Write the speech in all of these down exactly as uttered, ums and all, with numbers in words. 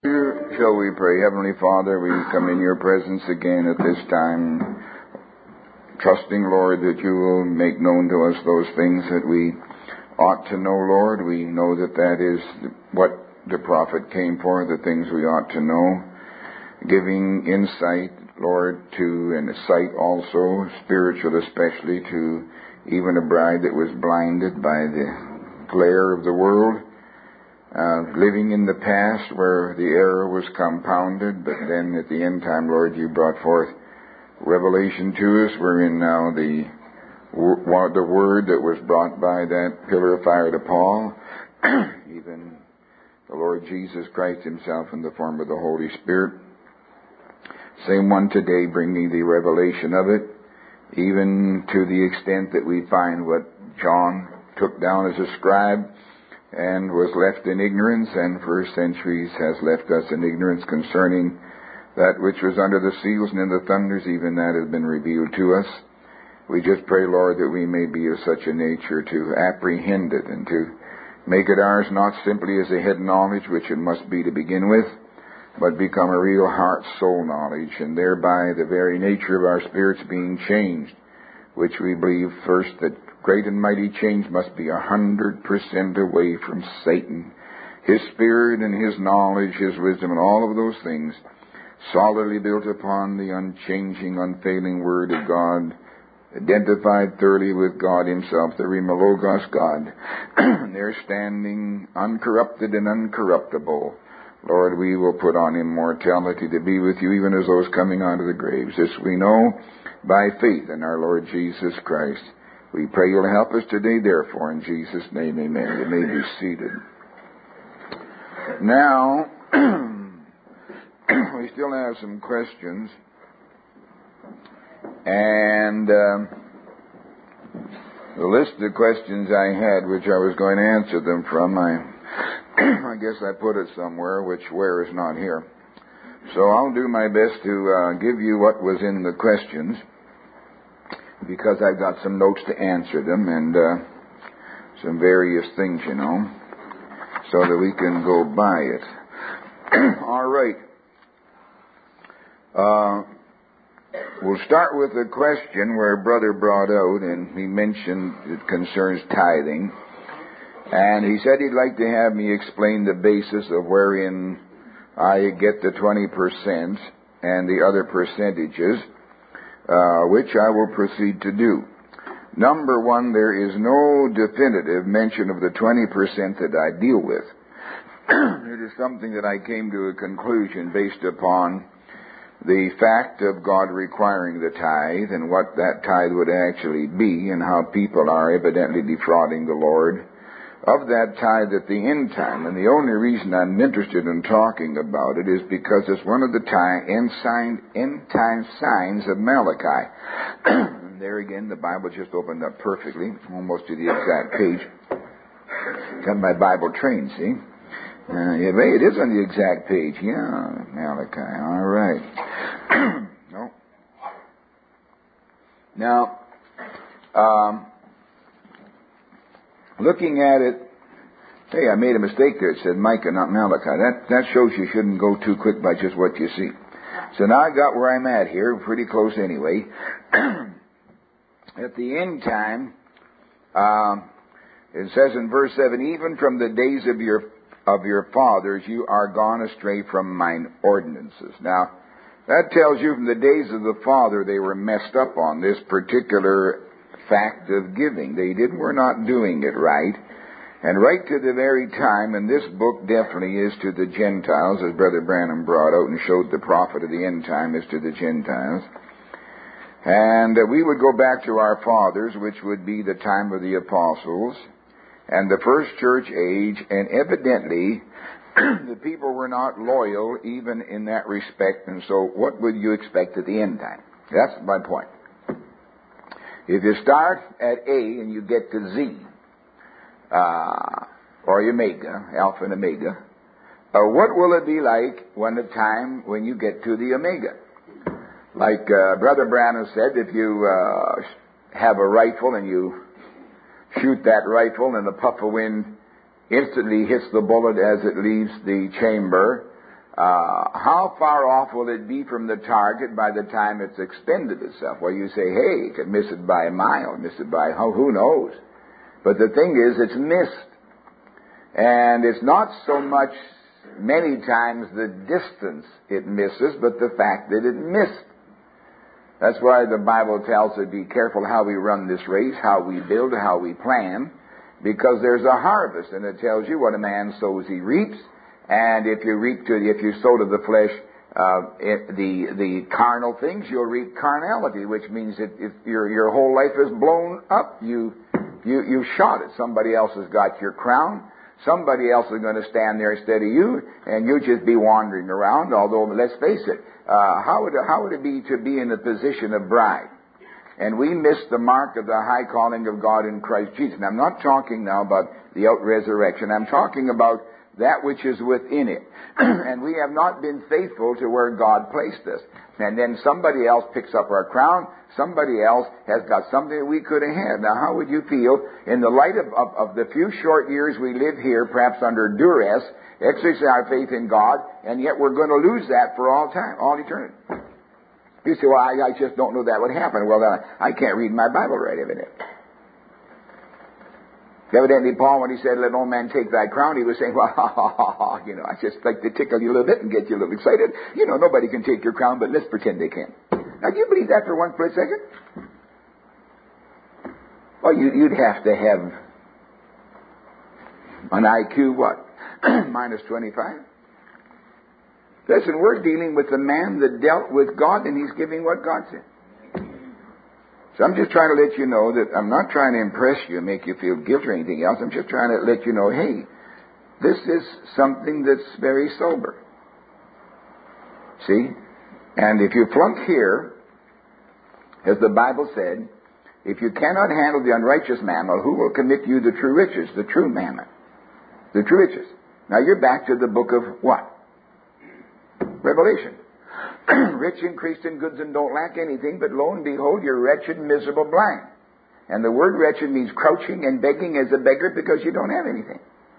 Shall we pray? Heavenly Father, we come in your presence again at this time, trusting, Lord, that you will make known to us those things that we ought to know, Lord. We know that that is what the prophet came for, the things we ought to know, giving insight, Lord, to, and sight also, spiritual especially, to even a bride that was blinded by the glare of the world. Uh, living in the past where the error was compounded, but then at the end time, Lord, you brought forth revelation to us. We're in now the the word that was brought by that pillar of fire to Paul, even the Lord Jesus Christ himself in the form of the Holy Spirit. Same one today, bringing the revelation of it, even to the extent that we find what John took down as a scribe and was left in ignorance, and for centuries has left us in ignorance concerning that which was under the seals and in the thunders, even that has been revealed to us. We just pray, Lord, that we may be of such a nature to apprehend it and to make it ours not simply as a head knowledge, which it must be to begin with, but become a real heart-soul knowledge, and thereby the very nature of our spirits being changed, which we believe first that great and mighty change must be a hundred percent away from Satan, his spirit and his knowledge, his wisdom, and all of those things, solidly built upon the unchanging, unfailing Word of God, identified thoroughly with God himself, the Rhema Logos God. There standing uncorrupted and uncorruptible. Lord, we will put on immortality to be with you, even as those coming out of the graves. This we know by faith in our Lord Jesus Christ. We pray you'll help us today, therefore, in Jesus' name, amen. You may be seated. Now, we still have some questions. And um, the list of questions I had, which I was going to answer them from, I, I guess I put it somewhere, which where is not here. So I'll do my best to uh, give you what was in the questions, because I've got some notes to answer them and uh, some various things, you know, so that we can go by it. All right. Uh, we'll start with a question where Brother brought out, and he mentioned it concerns tithing. And he said he'd like to have me explain the basis of wherein I get the twenty percent and the other percentages, Uh, which I will proceed to do. Number one, there is no definitive mention of the twenty percent that I deal with. It is something that I came to a conclusion based upon the fact of God requiring the tithe and what that tithe would actually be and how people are evidently defrauding the Lord of that tithe at the end time. And the only reason I'm interested in talking about it is because it's one of the time, end, sign, end time signs of Malachi. And there again, the Bible just opened up perfectly, almost to the exact page. Got my Bible trained, see? Uh, yeah, it is on the exact page. Yeah, Malachi. All right. No. Now, um, looking at it, hey, I made a mistake there. It said Micah, not Malachi. That that shows you shouldn't go too quick by just what you see. So now I got where I'm at here, pretty close anyway. At the end time, um, it says in verse seven, even from the days of your of your fathers you are gone astray from mine ordinances. Now, that tells you from the days of the father they were messed up on this particular fact of giving. They didn't, were not doing it right. And right to the very time, and this book definitely is to the Gentiles, as Brother Branham brought out and showed the prophet of the end time is to the Gentiles. And uh, we would go back to our fathers, which would be the time of the apostles and the first church age, and evidently the people were not loyal even in that respect. And so what would you expect at the end time? That's my point. If you start at A and you get to Z, uh, or Omega, Alpha and Omega, uh, what will it be like when the time when you get to the Omega? Like uh, Brother Branham said, if you uh, have a rifle and you shoot that rifle and the puff of wind instantly hits the bullet as it leaves the chamber, uh, how far off will it be from the target by the time it's expended itself? Well, you say, hey, you could miss it by a mile, miss it by, oh, who knows? But the thing is, it's missed. And it's not so much many times the distance it misses, but the fact that it missed. That's why the Bible tells us, be careful how we run this race, how we build, how we plan, because there's a harvest, and it tells you what a man sows, he reaps. And if you reap to, if you sow to the flesh, uh, it, the the carnal things, you'll reap carnality, which means that if your your whole life is blown up, you you you shot it. Somebody else has got your crown. Somebody else is going to stand there instead of you, and you just be wandering around. Although, let's face it, uh, how would it, how would it be to be in the position of bride? And we miss the mark of the high calling of God in Christ Jesus. And I'm not talking now about the out-resurrection. I'm talking about that which is within it. And we have not been faithful to where God placed us. And then somebody else picks up our crown. Somebody else has got something that we could have had. Now, how would you feel in the light of, of, of the few short years we live here, perhaps under duress, exercise our faith in God, and yet we're going to lose that for all time, all eternity? You say, well, I, I just don't know that would happen. Well, then I can't read my Bible right, evidently. Evidently, Paul, when he said, let no man take thy crown, he was saying, well, ha, ha, ha, ha, you know, I just like to tickle you a little bit and get you a little excited. You know, nobody can take your crown, but let's pretend they can. Now, do you believe that for one split second? Well, you, you'd have to have an I Q, what? minus twenty-five. Listen, we're dealing with the man that dealt with God, and he's giving what God said. So I'm just trying to let you know that I'm not trying to impress you and make you feel guilt or anything else. I'm just trying to let you know, hey, this is something that's very sober. See? And if you flunk here, as the Bible said, if you cannot handle the unrighteous mammon, who will commit you the true riches, the true mammon, the true riches? Now you're back to the book of what? Revelation. Rich, increased in goods, and don't lack anything, but lo and behold, you're wretched, miserable, blind. And the word wretched means crouching and begging as a beggar because you don't have anything.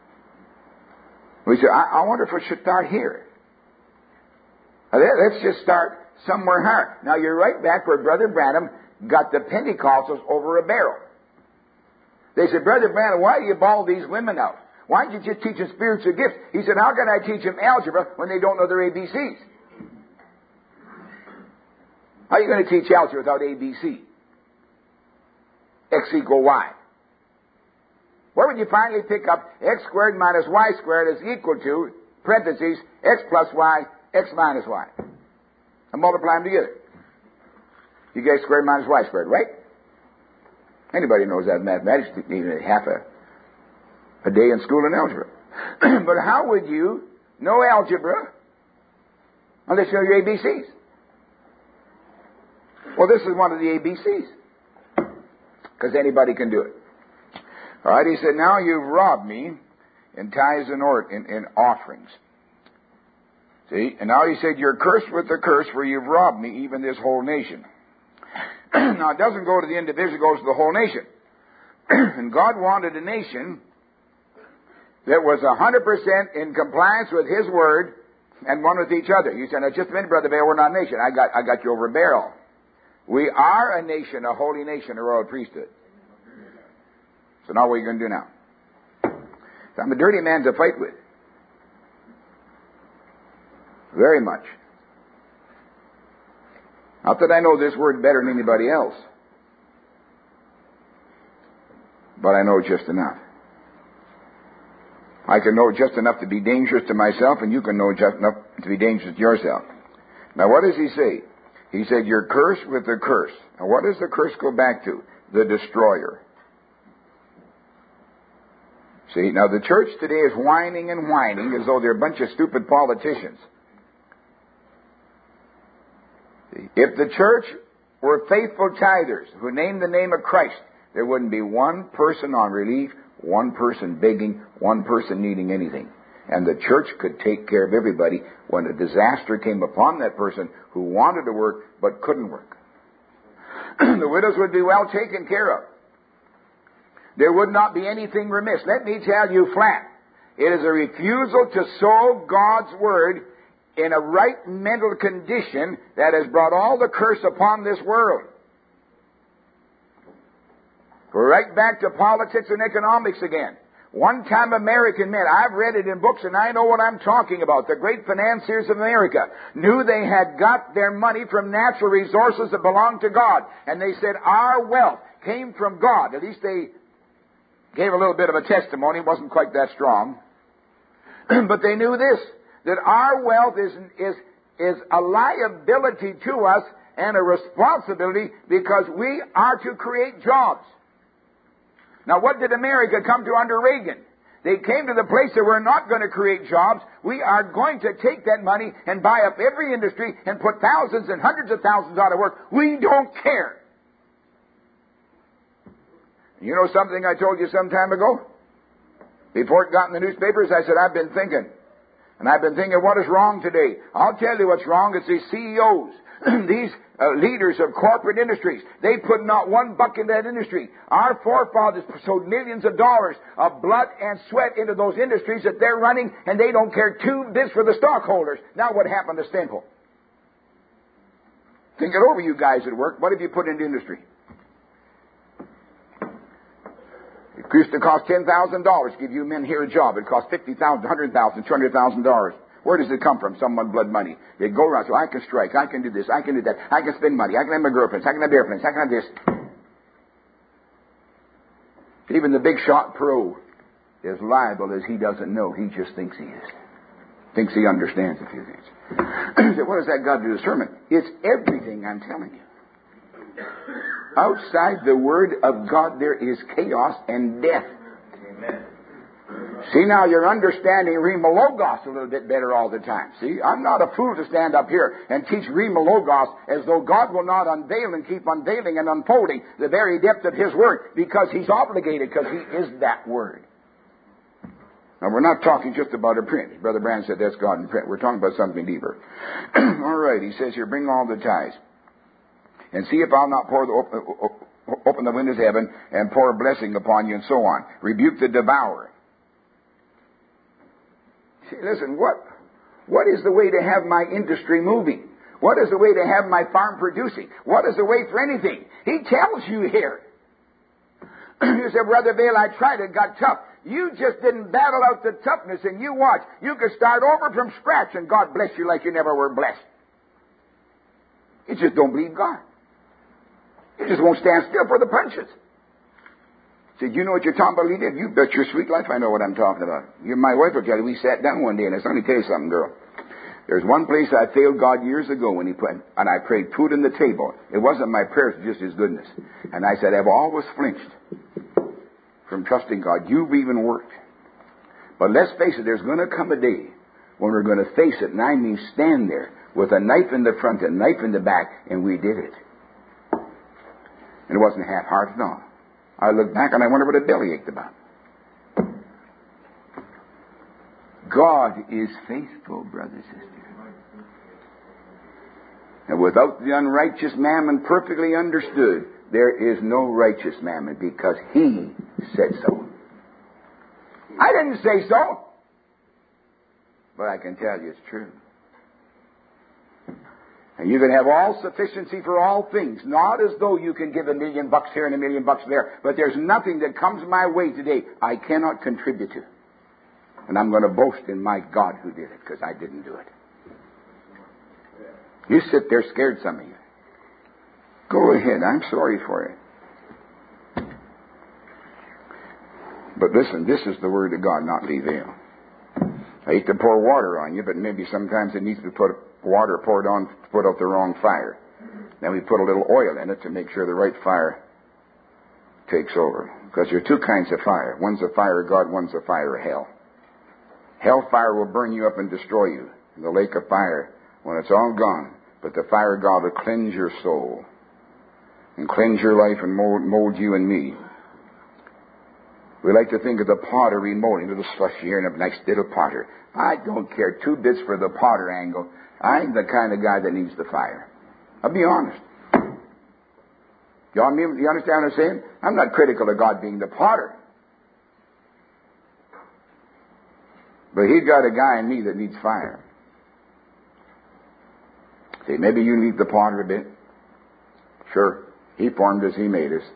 We say, I, I wonder if we should start here. Let's just start somewhere higher. Now you're right back where Brother Branham got the Pentecostals over a barrel. They said, Brother Branham, why do you bawl these women out? Why don't you just teach them spiritual gifts? He said, how can I teach them algebra when they don't know their A B Cs? How are you going to teach algebra without A B C? X equal Y. Where would you finally pick up x squared minus y squared is equal to, parentheses, x plus y, x minus y? And multiply them together. You get x squared minus y squared, right? Anybody knows that mathematics, even half a, a day in school in algebra. But how would you know algebra unless you know your A B Cs? Well, this is one of the A B Cs. Because anybody can do it. All right, he said, now you've robbed me in tithes and or, in, in offerings. See? And now he said, you're cursed with the curse, for you've robbed me, even this whole nation. Now, it doesn't go to the individual, it goes to the whole nation. And God wanted a nation that was one hundred percent in compliance with His Word and one with each other. You said, now, just a minute, Brother Bear, we're not a nation. I got, I got you over a barrel. We are a nation, a holy nation, a royal priesthood. So now what are you going to do now? So I'm a dirty man to fight with. Very much. Not that I know this word better than anybody else. But I know just enough. I can know just enough to be dangerous to myself, and you can know just enough to be dangerous to yourself. Now what does he say? He said, you're cursed with a curse. Now what does the curse go back to? The destroyer. See, now the church today is whining and whining as though they're a bunch of stupid politicians. See, if the church were faithful tithers who named the name of Christ, there wouldn't be one person on relief, one person begging, one person needing anything. And the church could take care of everybody when a disaster came upon that person who wanted to work but couldn't work. The widows would be well taken care of. There would not be anything remiss. Let me tell you flat. It is a refusal to sow God's Word in a right mental condition that has brought all the curse upon this world. We're right back to politics and economics again. One time American men, I've read it in books and I know what I'm talking about. The great financiers of America knew they had got their money from natural resources that belonged to God. And they said, our wealth came from God. At least they gave a little bit of a testimony. It wasn't quite that strong. But they knew this, that our wealth is, is, is a liability to us and a responsibility because we are to create jobs. Now, what did America come to under Reagan? They came to the place that we're not going to create jobs. We are going to take that money and buy up every industry and put thousands and hundreds of thousands out of work. We don't care. You know something I told you some time ago? Before it got in the newspapers, I said, I've been thinking. And I've been thinking, what is wrong today? I'll tell you what's wrong. It's these C E Os, these uh, leaders of corporate industries. They put not one buck in that industry. Our forefathers sowed millions of dollars of blood and sweat into those industries that they're running, and they don't care two bits for the stockholders. Now what happened to Stengel? Think it over, you guys at work. What have you put into industry? It used to cost ten thousand dollars to give you men here a job. It cost fifty thousand dollars, one hundred thousand dollars, two hundred thousand dollars. Where does it come from? Someone blood money. They go around, so I can strike, I can do this, I can do that, I can spend money, I can have my girlfriends, I can have airplanes, I can have this. Even the big shot pro is liable as he doesn't know. He just thinks he is. Thinks he understands a few things. So what has that got to do with the sermon? It's everything I'm telling you. Outside the Word of God, there is chaos and death. Amen. See, now you're understanding Rhema Logos a little bit better all the time. See, I'm not a fool to stand up here and teach Rhema Logos as though God will not unveil and keep unveiling and unfolding the very depth of His Word, because He's obligated, because He is that Word. Now, we're not talking just about a print. Brother Brand said that's God in print. We're talking about something deeper. All right, he says here, bring all the tithes. And see if I'll not pour the, open, open the windows of heaven and pour a blessing upon you, and so on. Rebuke the devourer. See, listen, what, what is the way to have my industry moving? What is the way to have my farm producing? What is the way for anything? He tells you here. You say, Brother Vail, I tried it, got tough. You just didn't battle out the toughness, and you watch. You could start over from scratch, and God bless you like you never were blessed. You just don't believe God. You just won't stand still for the punches. Said, you know what you're talking about, Lita? You bet your sweet life I know what I'm talking about. You're my wife will tell you. We sat down one day, and I said, let me tell you something, girl. There's one place I failed God years ago when He put, and I prayed food on the table. It wasn't my prayers, just His goodness. And I said, I've always flinched from trusting God. You've even worked. But let's face it, there's going to come a day when we're going to face it, and I mean stand there with a knife in the front and a knife in the back, and we did it. And it wasn't half-hearted, no. I look back and I wonder what a belly ached about. God is faithful, brothers and sisters. And without the unrighteous mammon perfectly understood, there is no righteous mammon, because He said so. I didn't say so, but I can tell you it's true. And you can have all sufficiency for all things, not as though you can give a million bucks here and a million bucks there, but there's nothing that comes my way today I cannot contribute to. And I'm going to boast in my God who did it, because I didn't do it. You sit there scared, some of you. Go ahead, I'm sorry for it. But listen, this is the Word of God, not Lee Vail. I hate to pour water on you, but maybe sometimes it needs to be put water poured on to put out the wrong fire. Then we put a little oil in it to make sure the right fire takes over. Because there are two kinds of fire. One's a fire of God, one's a fire of hell. Hellfire will burn you up and destroy you in the lake of fire when it's all gone. But the fire of God will cleanse your soul and cleanse your life and mold, mold you and me. We like to think of the pottery molding, little slush here and a nice little potter. I don't care two bits for the potter angle. I'm the kind of guy that needs the fire. I'll be honest. Y'all, you understand what I'm saying? I'm not critical of God being the potter. But He's got a guy in me that needs fire. See, maybe you need the potter a bit. Sure, he formed us, he made us.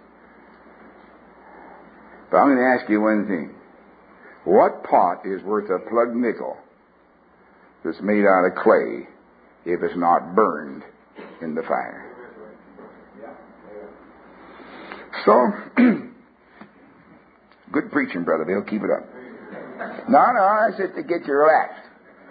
But I'm going to ask you one thing. What pot is worth a plug nickel that's made out of clay if it's not burned in the fire? So, good preaching, Brother Bill. Keep it up. No, no, I said to get you relaxed.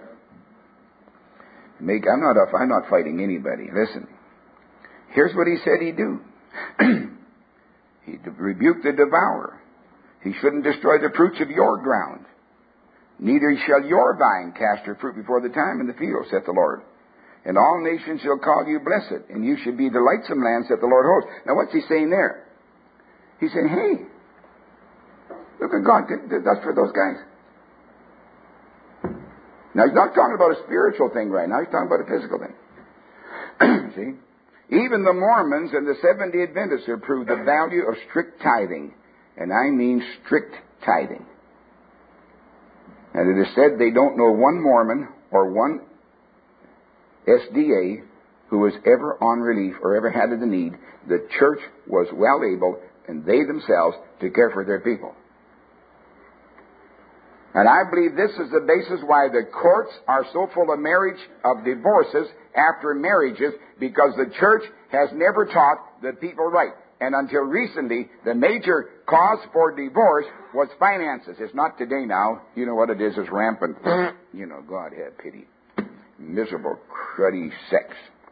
Make, I'm not, I'm not fighting anybody. Listen. Here's what he said he'd do. He'd rebuke the devourer. He shouldn't destroy the fruits of your ground. Neither shall your vine cast her fruit before the time in the field, saith the Lord. And all nations shall call you blessed, and you should be delightsome land, saith the Lord of hosts. Now what's he saying there? He's saying, hey, look at God did that for those guys. Now he's not talking about a spiritual thing right now, he's talking about a physical thing. See? Even the Mormons and the Seventh-day Adventists have proved the value of strict tithing. And I mean strict tithing. And it is said they don't know one Mormon or one S D A who was ever on relief or ever had the need. The church was well able, and they themselves, to care for their people. And I believe this is the basis why the courts are so full of marriage, of divorces after marriages, because the church has never taught the people right. And until recently, the major cause for divorce was finances. It's not today now. You know what it is. It's rampant. You know, God have pity. Miserable, cruddy sex.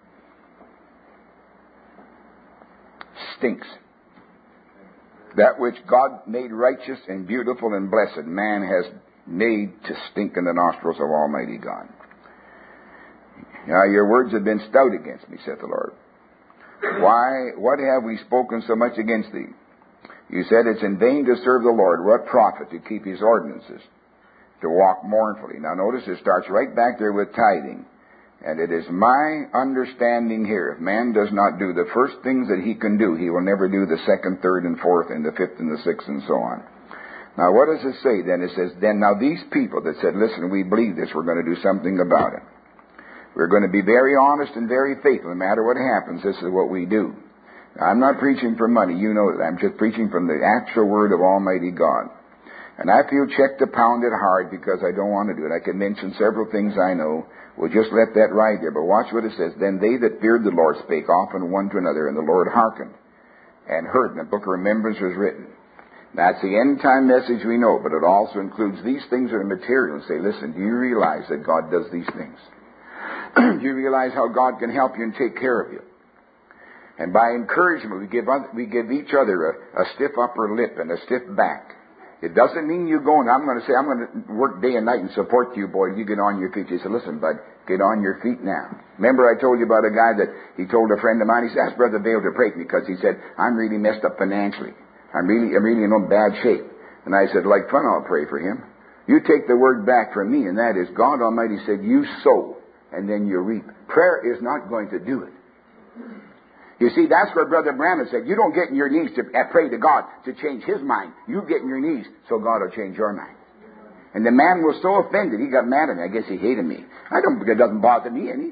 Stinks. That which God made righteous and beautiful and blessed, man has made to stink in the nostrils of Almighty God. Now your words have been stout against me, saith the Lord. Why, what have we spoken so much against thee? You said it's in vain to serve the Lord. What profit to keep his ordinances, to walk mournfully? Now notice it starts right back there with tithing. And it is my understanding here, if man does not do the first things that he can do, he will never do the second, third, and fourth, and the fifth, and the sixth, and so on. Now what does it say then? It says, then now these people that said, listen, we believe this, we're going to do something about it. We're going to be very honest and very faithful. No matter what happens, this is what we do. Now, I'm not preaching for money. You know that. I'm just preaching from the actual word of Almighty God. And I feel checked to pound it hard because I don't want to do it. I can mention several things I know. We'll just let that ride there. But watch what it says. Then they that feared the Lord spake often one to another, and the Lord hearkened and heard, and the book of remembrance was written. That's the end time message we know, but it also includes these things that are material. And say, listen, do you realize that God does these things? Do you realize how God can help you and take care of you? And by encouragement, we give other, we give each other a, a stiff upper lip and a stiff back. It doesn't mean you go and I'm going to say, I'm going to work day and night and support you, boy. You get on your feet. He said, listen, bud, get on your feet now. Remember I told you about a guy that he told a friend of mine, he said, ask Brother Bale to pray for me because he said, I'm really messed up financially. I'm really, I'm really in no bad shape. And I said, like fun, I'll pray for him. You take the word back from me, and that is God Almighty said, you sow and then you reap. Prayer is not going to do it. You see, that's where Brother Branham said, you don't get in your knees to pray to God to change his mind. You get in your knees so God will change your mind. And the man was so offended, he got mad at me. I guess he hated me. I don't, it doesn't bother me any.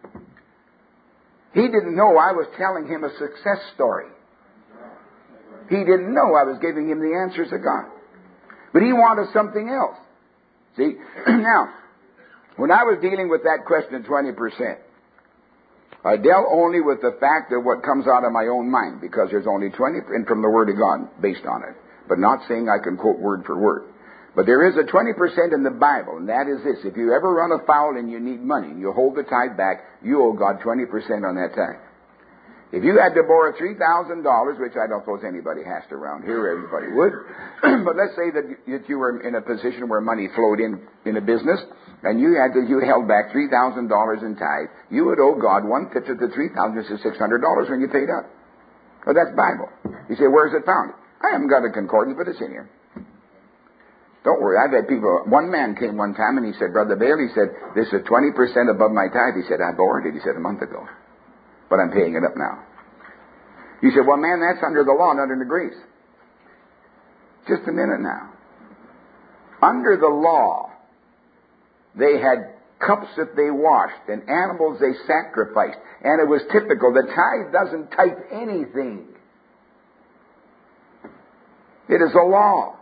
He didn't know I was telling him a success story. He didn't know I was giving him the answers of God. But he wanted something else. See, now, when I was dealing with that question of twenty percent, I dealt only with the fact of what comes out of my own mind, because there's only twenty percent from the Word of God based on it. But not saying I can quote word for word. But there is a twenty percent in the Bible, and that is this. If you ever run afoul and you need money, and you hold the tithe back, you owe God twenty percent on that tithe. If you had to borrow three thousand dollars, which I don't suppose anybody has to around here, everybody would, but let's say that, that you were in a position where money flowed in in a business, and you had to, you held back three thousand dollars in tithe, you would owe God one-fifth of the three thousand dollars, which is six hundred dollars when you paid up. Well, that's Bible. You say, where is it found? I haven't got a concordance, but it's in here. Don't worry, I've had people, one man came one time and he said, Brother Bale, he said, this is twenty percent above my tithe. He said, I borrowed it, he said, a month ago. But I'm paying it up now. You said, well, man, that's under the law, not under grace. Just a minute now. Under the law, they had cups that they washed, and animals they sacrificed. And it was typical. The tithe doesn't type anything. It is a law,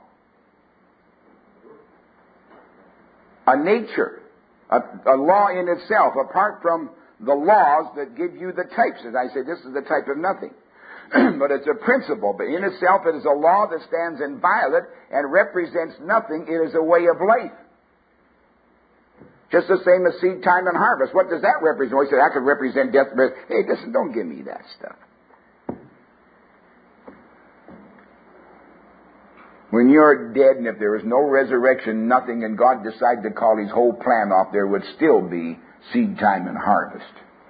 a nature, a, a law in itself, apart from the laws that give you the types. As I say, this is the type of nothing. But it's a principle. But in itself, it is a law that stands inviolate and represents nothing. It is a way of life. Just the same as seed time and harvest. What does that represent? Well, he said, that could represent death. But hey, listen, don't give me that stuff. When you're dead and if there is no resurrection, nothing, and God decided to call His whole plan off, there would still be seed time and harvest.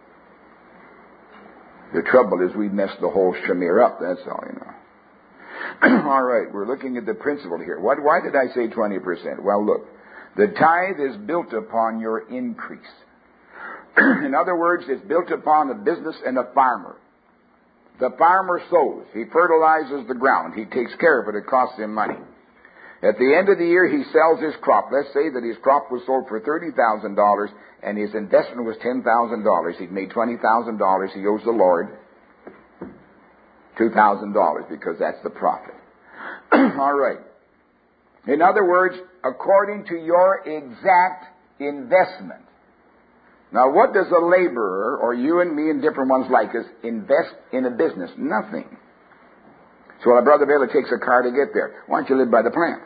The trouble is we messed the whole shamir up, that's all, you know. All right, we're looking at the principle here. What, why did I say twenty percent? Well, look, the tithe is built upon your increase. In other words, it's built upon a business and a farmer. The farmer sows. He fertilizes the ground. He takes care of it. It costs him money. At the end of the year, he sells his crop. Let's say that his crop was sold for thirty thousand dollars and his investment was ten thousand dollars. He'd made twenty thousand dollars. He owes the Lord two thousand dollars because that's the profit. All right. In other words, according to your exact investment. Now, what does a laborer, or you and me and different ones like us, invest in a business? Nothing. So when a brother Baylor takes a car to get there, why don't you live by the plan?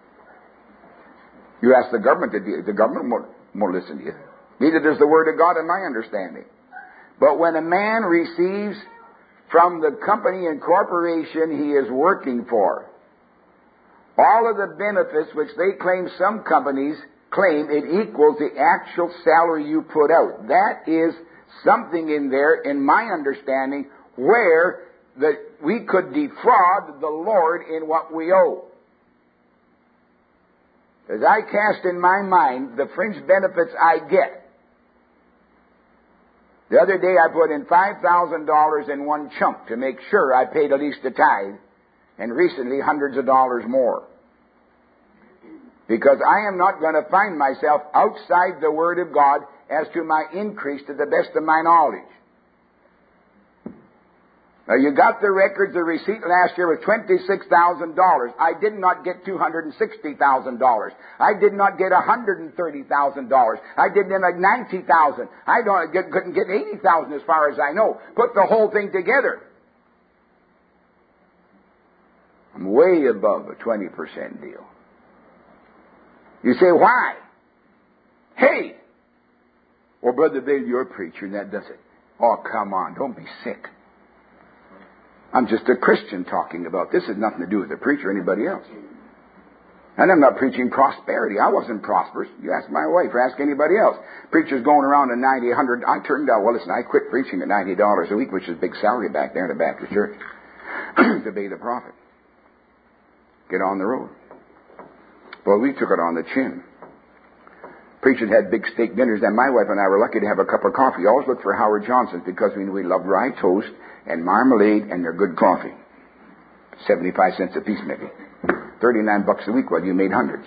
You ask the government to do it. The government won't, won't listen to you. Neither does the Word of God in my understanding. But when a man receives from the company and corporation he is working for all of the benefits which they claim, some companies claim it equals the actual salary you put out. That is something in there, in my understanding, where that we could defraud the Lord in what we owe. As I cast in my mind the fringe benefits I get. The other day I put in five thousand dollars in one chunk to make sure I paid at least a tithe, and recently hundreds of dollars more. Because I am not going to find myself outside the Word of God as to my increase to the best of my knowledge. Now, you got the records. The receipt last year was twenty-six thousand dollars. I did not get two hundred sixty thousand dollars. I did not get one hundred thirty thousand dollars. I didn't get like ninety thousand dollars. I don't, get, couldn't get eighty thousand dollars as far as I know. Put the whole thing together. I'm way above a twenty percent deal. You say, why? Hey! Well, Brother Bill, you're a preacher, and that does it. Oh, come on, don't be sick. I'm just a Christian talking about this. Has nothing to do with the preacher or anybody else. And I'm not preaching prosperity. I wasn't prosperous. You ask my wife or ask anybody else. Preachers going around at ninety, one hundred. I turned out, well, listen, I quit preaching at ninety dollars a week, which is a big salary back there in the Baptist church, to be the prophet. Get on the road. Well, we took it on the chin. Preachers had big steak dinners, and my wife and I were lucky to have a cup of coffee. Always look for Howard Johnson's because we, we love rye toast and marmalade, and they're good coffee. seventy-five cents a piece, maybe. thirty-nine bucks a week, well, you made hundreds.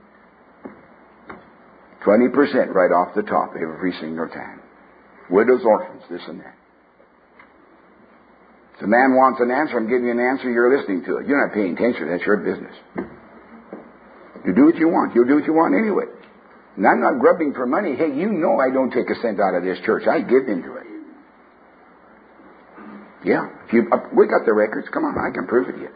twenty percent right off the top every single time. Widows, orphans, this and that. If the man wants an answer, I'm giving you an answer, you're listening to it. You're not paying attention, that's your business. You do what you want. You'll do what you want anyway. And I'm not grubbing for money. Hey, you know I don't take a cent out of this church. I give into it. Yeah. If you, uh, we got the records. Come on, I can prove it to you.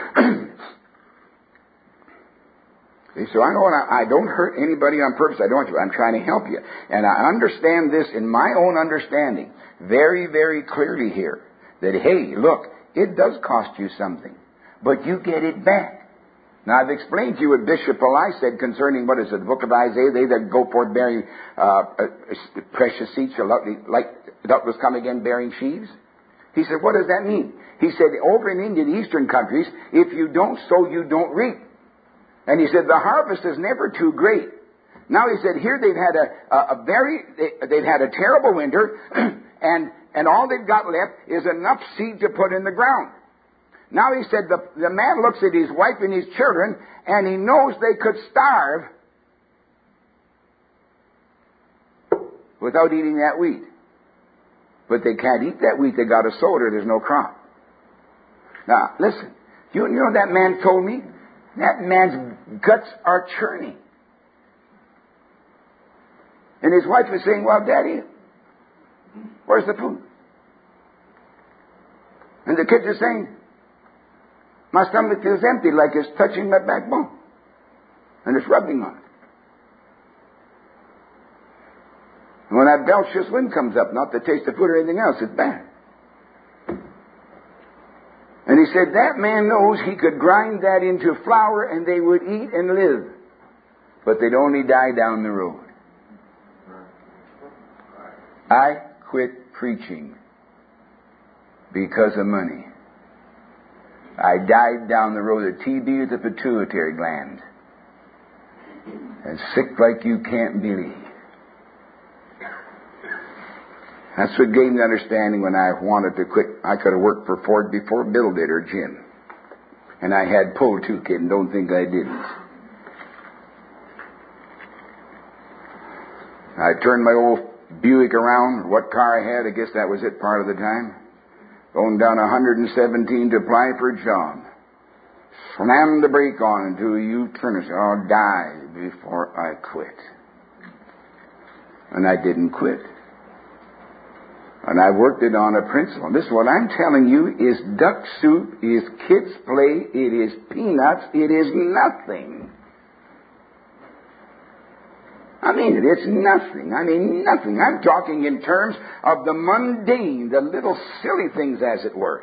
See, so I know I, I don't hurt anybody on purpose. I don't want to. I'm trying to help you. And I understand this in my own understanding very, very clearly here. That, hey, look, it does cost you something. But you get it back. Now, I've explained to you what Bishop Eli said concerning, what is it, the book of Isaiah, they that go forth bearing uh, uh, precious seeds shall like doubtless come again bearing sheaves. He said, what does that mean? He said, over in India, the eastern countries, if you don't sow, you don't reap. And he said, the harvest is never too great. Now, he said, here they've had a, a, a very, they, they've had a terrible winter, and, and all they've got left is enough seed to put in the ground. Now, he said, the, the man looks at his wife and his children, and he knows they could starve without eating that wheat. But they can't eat that wheat. They got to sow it or there's no crop. Now, listen. You, you know what that man told me? That man's guts are churning. And his wife was saying, well, Daddy, where's the food? And the kids are saying, my stomach feels empty like it's touching my backbone. And it's rubbing on it. And when that belcherous wind comes up, not the taste of food or anything else, it's bad. And he said that man knows he could grind that into flour and they would eat and live. But they'd only die down the road. I quit preaching because of money. I died down the road of T B with the pituitary gland. And sick like you can't believe. That's what gave me understanding when I wanted to quit. I could have worked for Ford before Bill did or Jim. And I had pull too, kid, and don't think I didn't. I turned my old Buick around, what car I had, I guess that was it part of the time. Going down one hundred seventeen to apply for a job. Slammed the brake on into a U-turn and said, I'll die before I quit. And I didn't quit. And I worked it on a principle. This is what I'm telling you is duck soup, is kids' play, it is peanuts, it is nothing. I mean it, it's nothing. I mean nothing. I'm talking in terms of the mundane, the little silly things as it were.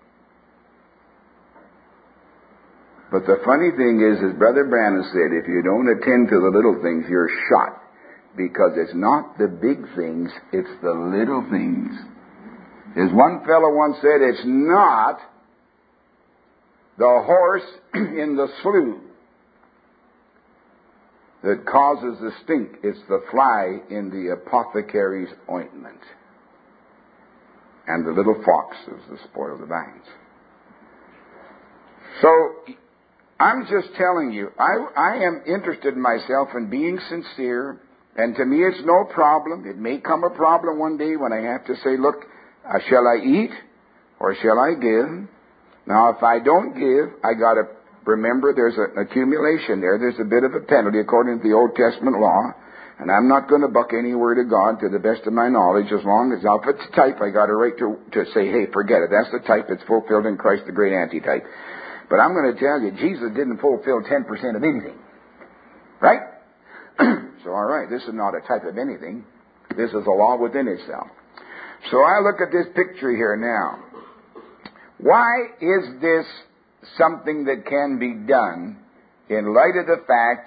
But the funny thing is, as Brother Branham said, if you don't attend to the little things, you're shot. Because it's not the big things, it's the little things. As one fellow once said, it's not the horse in the slough that causes the stink, it's the fly in the apothecary's ointment. And the little foxes that spoil the vines. So, I'm just telling you, I, I am interested in myself in being sincere, and to me it's no problem. It may come a problem one day when I have to say, look, uh, shall I eat or shall I give? Now, if I don't give, I got to remember there's an accumulation there. There's a bit of a penalty according to the Old Testament law, and I'm not going to buck any word of God to the best of my knowledge as long as, now if it's type, I got a right to, to say, hey, forget it. That's the type that's fulfilled in Christ, the great antitype. But I'm going to tell you, Jesus didn't fulfill ten percent of anything. Right? So, all right, this is not a type of anything. This is a law within itself. So I look at this picture here now. Why is this something that can be done in light of the fact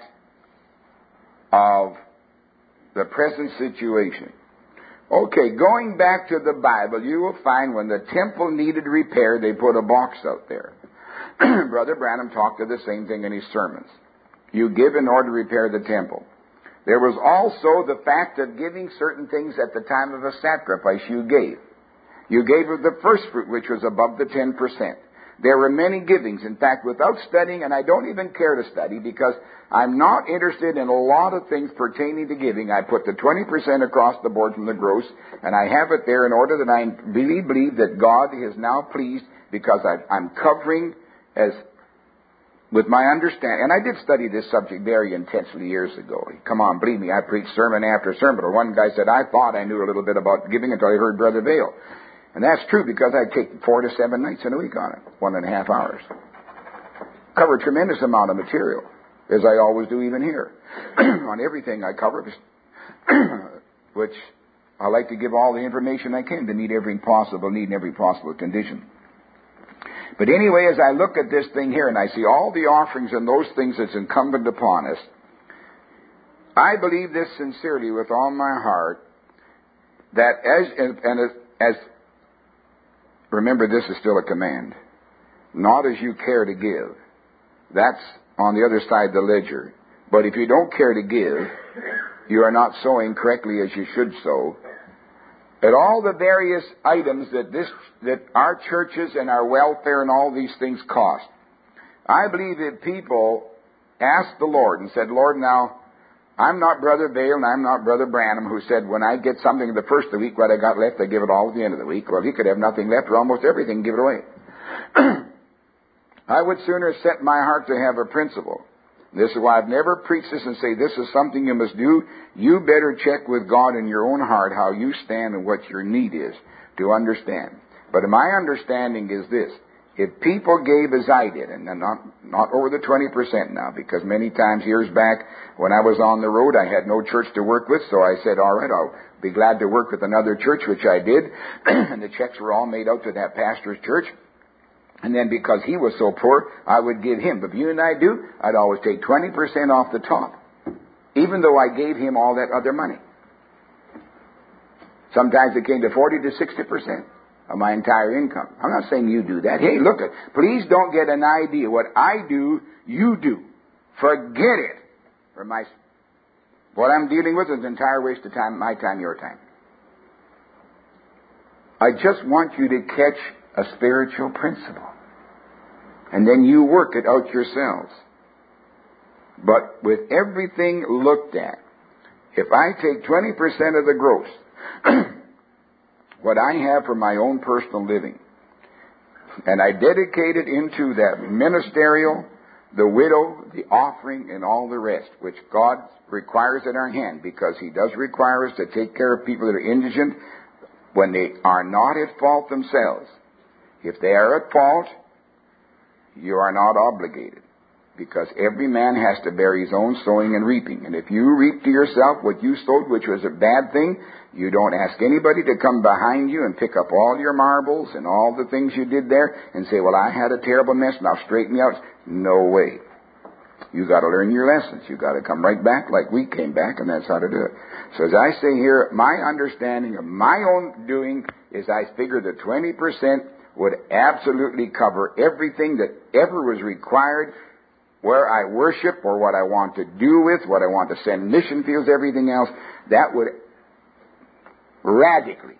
of the present situation? Okay, going back to the Bible, you will find when the temple needed repair, they put a box out there. Brother Branham talked of the same thing in his sermons. You give in order to repair the temple. There was also the fact of giving certain things at the time of a sacrifice you gave. You gave of the first fruit, which was above the ten percent. There were many givings. In fact, without studying, and I don't even care to study because I'm not interested in a lot of things pertaining to giving. I put the twenty percent across the board from the gross, and I have it there in order that I really believe that God is now pleased because I, I'm covering as with my understanding. And I did study this subject very intensely years ago. Come on, believe me, I preached sermon after sermon. Or one guy said, I thought I knew a little bit about giving until I heard Brother Vail. And that's true because I take four to seven nights in a week on it. One and a half hours. Cover a tremendous amount of material, as I always do even here. On everything I cover, which I like to give all the information I can to meet every possible need and every possible condition. But anyway, as I look at this thing here and I see all the offerings and those things that's incumbent upon us, I believe this sincerely with all my heart, that as, and, and as, as remember, this is still a command. Not as you care to give. That's on the other side of the ledger. But if you don't care to give, you are not sowing correctly as you should sow. At all the various items that this, that our churches and our welfare and all these things cost, I believe that people asked the Lord and said, Lord, now, I'm not Brother Vail, and I'm not Brother Branham, who said, when I get something the first of the week, what I got left, I give it all at the end of the week. Well, he could have nothing left or almost everything, give it away. I would sooner set my heart to have a principle. This is why I've never preached this and say, this is something you must do. You better check with God in your own heart how you stand and what your need is to understand. But my understanding is this. If people gave as I did, and not, not over the twenty percent now, because many times years back when I was on the road, I had no church to work with, so I said, all right, I'll be glad to work with another church, which I did, and the checks were all made out to that pastor's church. And then because he was so poor, I would give him. But if you and I do, I'd always take twenty percent off the top, even though I gave him all that other money. Sometimes it came to forty to sixty percent of my entire income. I'm not saying you do that. Hey, look, please don't get an idea. What I do, you do. Forget it. For my, what I'm dealing with is an entire waste of time, my time, your time. I just want you to catch a spiritual principle. And then you work it out yourselves. But with everything looked at, if I take twenty percent of the gross, what I have for my own personal living, and I dedicate it into that ministerial, the widow, the offering, and all the rest, which God requires at our hand, because He does require us to take care of people that are indigent when they are not at fault themselves. If they are at fault, you are not obligated, because every man has to bear his own sowing and reaping. And if you reap to yourself what you sowed, which was a bad thing, you don't ask anybody to come behind you and pick up all your marbles and all the things you did there and say, well, I had a terrible mess, now straighten me out. No way. You got to learn your lessons. You got to come right back like we came back, and that's how to do it. So as I say here, my understanding of my own doing is I figure that twenty percent would absolutely cover everything that ever was required where I worship or what I want to do with, what I want to send mission fields, everything else. That would radically,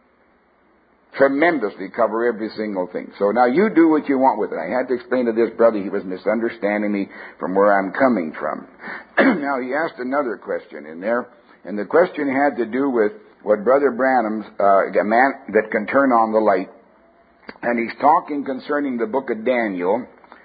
tremendously cover every single thing. So now you do what you want with it. I had to explain to this brother, he was misunderstanding me from where I'm coming from. Now he asked another question in there, and the question had to do with what Brother Branham's, uh, a man that can turn on the light, and he's talking concerning the book of Daniel.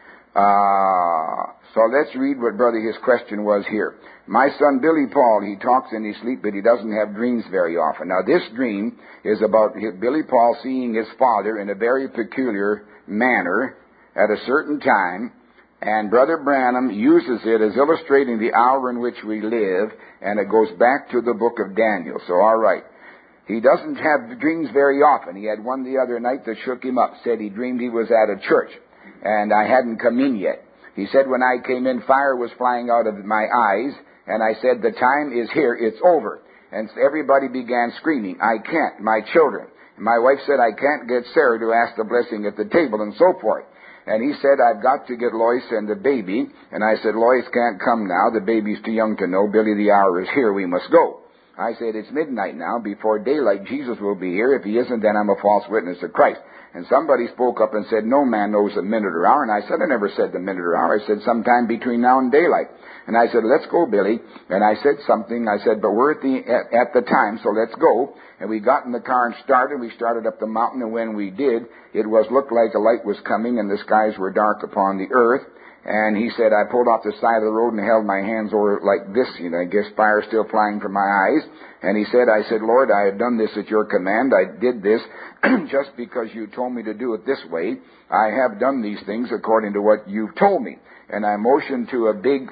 Uh, so let's read what brother his question was here. My son Billy Paul, he talks in his sleep, but he doesn't have dreams very often. Now this dream is about Billy Paul seeing his father in a very peculiar manner at a certain time, and Brother Branham uses it as illustrating the hour in which we live, and it goes back to the book of Daniel. So all right. He doesn't have dreams very often. He had one the other night that shook him up, said he dreamed he was at a church, and I hadn't come in yet. He said when I came in, fire was flying out of my eyes, and I said, the time is here, it's over. And everybody began screaming, I can't, my children. And my wife said, I can't get Sarah to ask the blessing at the table, and so forth. And he said, I've got to get Lois and the baby. And I said, Lois can't come now, the baby's too young to know. Billy, the hour is here, we must go. I said, it's midnight now, before daylight, Jesus will be here. If he isn't, then I'm a false witness of Christ. And somebody spoke up and said, no man knows the minute or hour. And I said, I never said the minute or hour. I said, sometime between now and daylight. And I said, let's go, Billy. And I said something. I said, but we're at the, at, at the time, so let's go. And we got in the car and started. We started up the mountain, and when we did, it was looked like a light was coming, and the skies were dark upon the earth. And he said, I pulled off the side of the road and held my hands over like this, you know, I guess fire still flying from my eyes. And he said, I said, Lord, I have done this at your command. I did this just because you told me to do it this way. I have done these things according to what you've told me. And I motioned to a big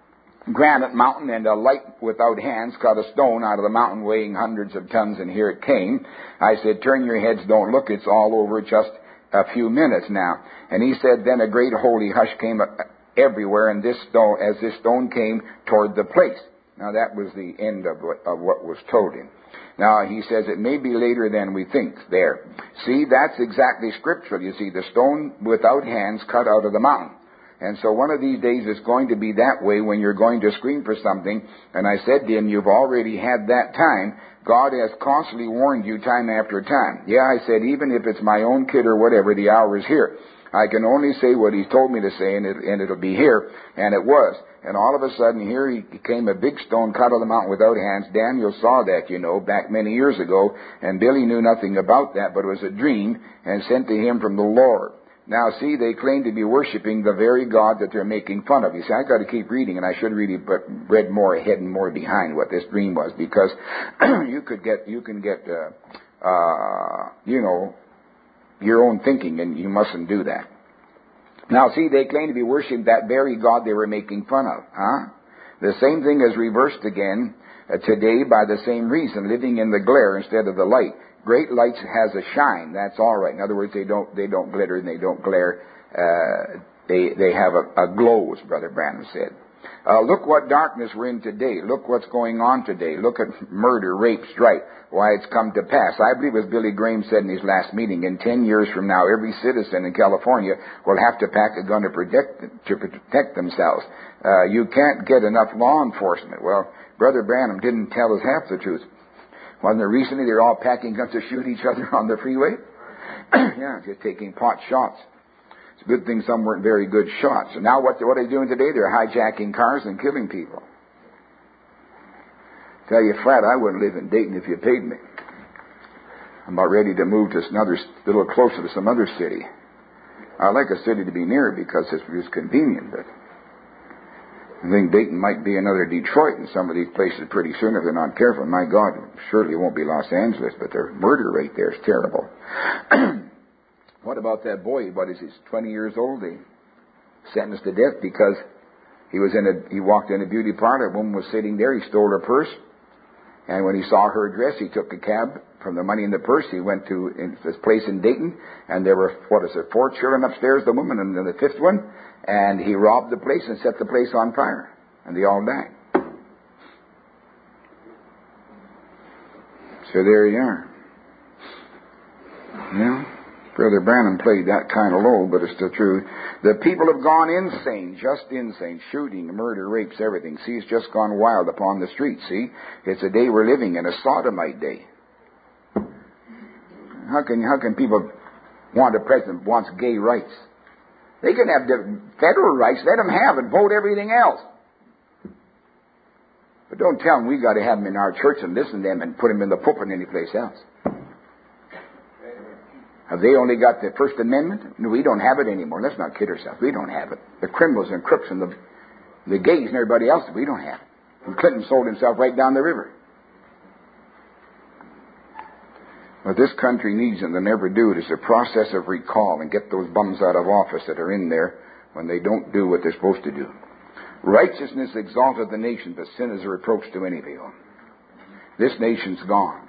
granite mountain, and a light without hands cut a stone out of the mountain weighing hundreds of tons, and here it came. I said, turn your heads, don't look, it's all over just a few minutes now. And he said, then a great holy hush came everywhere, and this stone, as this stone came toward the place. Now that was the end of what, of what was told him. Now he says it may be later than we think there. See, that's exactly scriptural. You see, the stone without hands cut out of the mountain. And so one of these days it's going to be that way when you're going to scream for something. And I said to him, you've already had that time. God has constantly warned you time after time. Yeah, I said, even if it's my own kid or whatever, the hour is here. I can only say what He's told me to say, and, it, and it'll be here. And it was. And all of a sudden, here he came a big stone cut on the mountain without hands. Daniel saw that, you know, back many years ago. And Billy knew nothing about that, but it was a dream and sent to him from the Lord. Now, see, they claim to be worshiping the very God that they're making fun of. You see, I've got to keep reading, and I should really but read more ahead and more behind what this dream was, because you could get, you can get, uh, uh, you know, your own thinking, and you mustn't do that. Now, see, they claim to be worshiping that very God they were making fun of. Huh? The same thing is reversed again uh, today by the same reason, living in the glare instead of the light. Great lights has a shine. That's all right. In other words, they don't they don't glitter and they don't glare. Uh, they they have a, a glow, as Brother Branham said. Uh, look what darkness we're in today. Look what's going on today. Look at murder, rape, strife. Why it's come to pass. I believe, as Billy Graham said in his last meeting, in ten years from now, every citizen in California will have to pack a gun to protect to protect themselves. Uh, you can't get enough law enforcement. Well, Brother Branham didn't tell us half the truth. Wasn't there recently they were all packing guns to shoot each other on the freeway? Yeah, just taking pot shots. It's a good thing some weren't very good shots. And now what, what are they doing today? They're hijacking cars and killing people. Tell you flat, I wouldn't live in Dayton if you paid me. I'm about ready to move to another, a little closer to some other city. I like a city to be near because it's, it's convenient, but I think Dayton might be another Detroit in some of these places pretty soon if they're not careful. My God, surely it won't be Los Angeles, but the murder rate there is terrible. What about that boy? What is he? twenty years old. They sentenced to death because he was in a, he walked in a beauty parlor. A woman was sitting there. He stole her purse. And when he saw her dress, he took a cab from the money in the purse. He went to in this place in Dayton, and there were, what is it, four children upstairs, the woman, and then the fifth one. And he robbed the place and set the place on fire. And they all died. So there you are. Yeah. Brother Branham played that kind of low, but it's the truth. The people have gone insane, just insane. Shooting, murder, rapes, everything. See, it's just gone wild upon the streets, see? It's a day we're living in, a sodomite day. How can, how can people want a president who wants gay rights? They can have the federal rights, let them have it, vote everything else. But don't tell them we got to have them in our church and listen to them and put them in the pulpit any place else. Have they only got the First Amendment? No, we don't have it anymore. Let's not kid ourselves. We don't have it. The criminals and crooks and the, the gays and everybody else, we don't have it. And Clinton sold himself right down the river. What this country needs, and they'll never do it, is a process of recall and get those bums out of office that are in there when they don't do what they're supposed to do. Righteousness exalteth the nation, but sin is a reproach to any people. This nation's gone.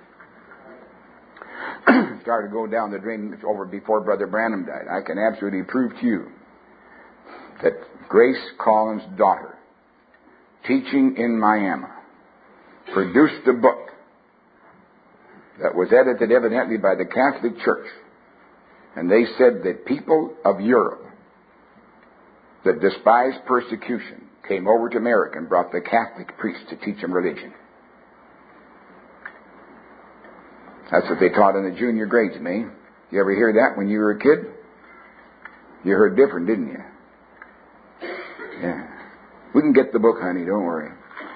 Started to go down the drain over before Brother Branham died. I can absolutely prove to you that Grace Collins' daughter, teaching in Miami, produced a book that was edited evidently by the Catholic Church. And they said that people of Europe that despised persecution came over to America and brought the Catholic priests to teach them religion. That's what they taught in the junior grades, me. You ever hear that when you were a kid? You heard different, didn't you? Yeah. We can get the book, honey, don't worry.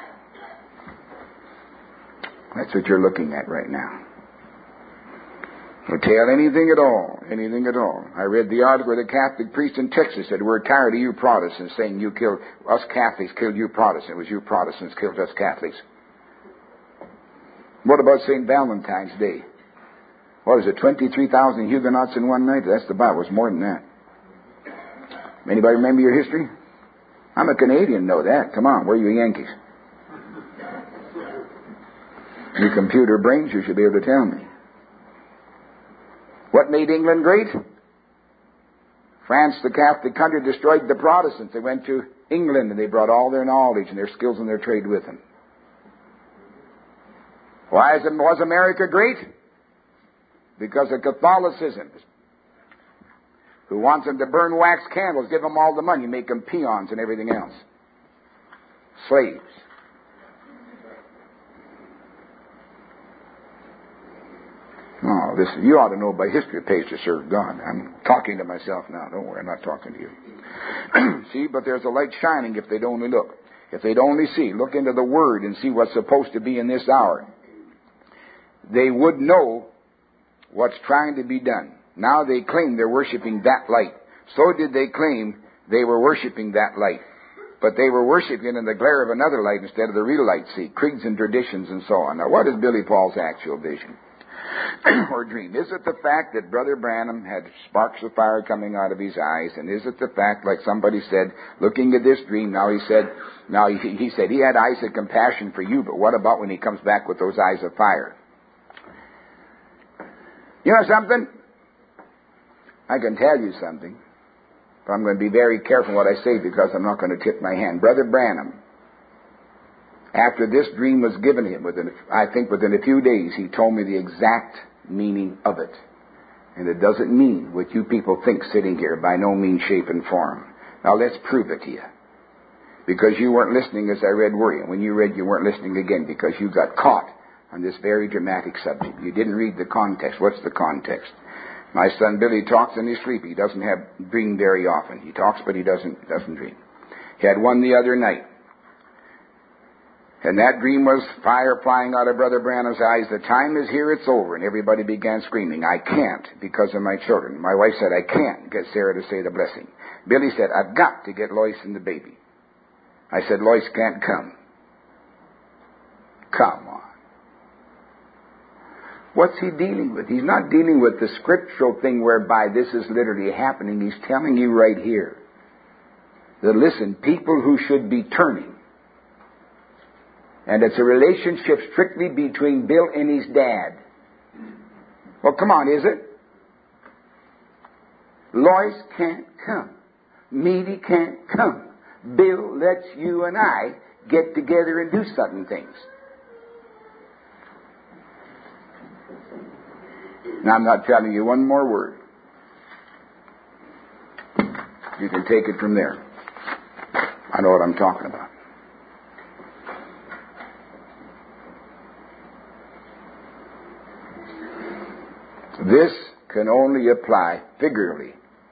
That's what you're looking at right now. Will tell anything at all, anything at all. I read the article where the Catholic priest in Texas said, we're tired of you Protestants saying you killed, us Catholics killed you Protestants. It was you Protestants killed us Catholics. What about Saint Valentine's Day? What is it, twenty-three thousand Huguenots in one night? That's the Bible. It's more than that. Anybody remember your history? I'm a Canadian, know that. Come on, where are you Yankees? You computer brains, you should be able to tell me. What made England great? France, the Catholic country, destroyed the Protestants. They went to England and they brought all their knowledge and their skills and their trade with them. Why was America great? Because of Catholicism. Who wants them to burn wax candles, give them all the money, make them peons and everything else. Slaves. Oh, listen, you ought to know by history it pays to serve God. I'm talking to myself now. Don't worry, I'm not talking to you. See, but there's a light shining if they'd only look. If they'd only see, look into the Word and see what's supposed to be in this hour. They would know what's trying to be done. Now they claim they're worshiping that light. So did they claim they were worshiping that light. But they were worshiping in the glare of another light instead of the real light, see, creeds and traditions and so on. Now, what is Billy Paul's actual vision or dream? Is it the fact that Brother Branham had sparks of fire coming out of his eyes? And is it the fact, like somebody said, looking at this dream, now he said, now he, he said he had eyes of compassion for you, but what about when he comes back with those eyes of fire? You know something? I can tell you something. But I'm going to be very careful what I say because I'm not going to tip my hand. Brother Branham, after this dream was given him, within, I think within a few days, he told me the exact meaning of it. And it doesn't mean what you people think sitting here, by no means, shape, and form. Now let's prove it to you. Because you weren't listening as I read, were you? When you read, you weren't listening again because you got caught on this very dramatic subject. You didn't read the context. What's the context? My son Billy talks in his sleep. He doesn't have dream very often. He talks, but he doesn't doesn't dream. He had one the other night. And that dream was fire flying out of Brother Branham's eyes. The time is here, it's over. And everybody began screaming, I can't because of my children. My wife said, I can't get Sarah to say the blessing. Billy said, I've got to get Lois and the baby. I said, Lois can't come. Come on. What's he dealing with? He's not dealing with the scriptural thing whereby this is literally happening. He's telling you right here that, listen, people who should be turning, and it's a relationship strictly between Bill and his dad. Well, come on, is it? Lois can't come. Meady can't come. Bill lets you and I get together and do certain things. Now, I'm not telling you one more word. You can take it from there. I know what I'm talking about. This can only apply figuratively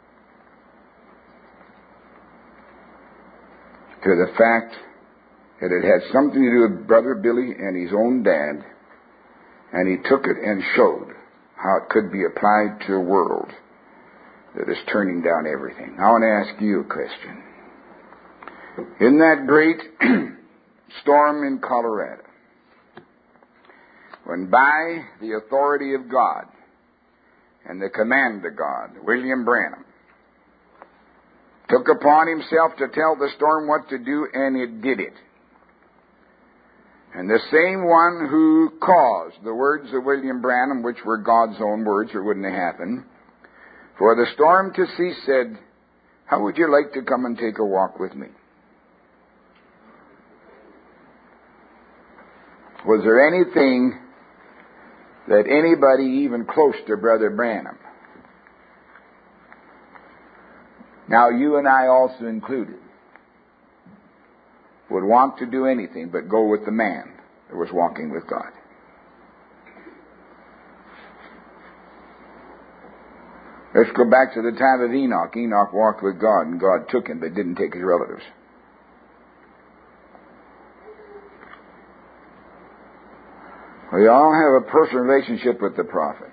to the fact that it had something to do with Brother Billy and his own dad, and he took it and showed how it could be applied to a world that is turning down everything. I want to ask you a question. In that great storm in Colorado, when by the authority of God and the command of God, William Branham took upon himself to tell the storm what to do, and it did it. And the same one who caused the words of William Branham, which were God's own words, or it wouldn't have happened, for the storm to cease, said, how would you like to come and take a walk with me? Was there anything that anybody even close to Brother Branham, now you and I also included, would want to do anything but go with the man that was walking with God? Let's go back to the time of Enoch. Enoch walked with God, and God took him, but didn't take his relatives. We all have a personal relationship with the prophet.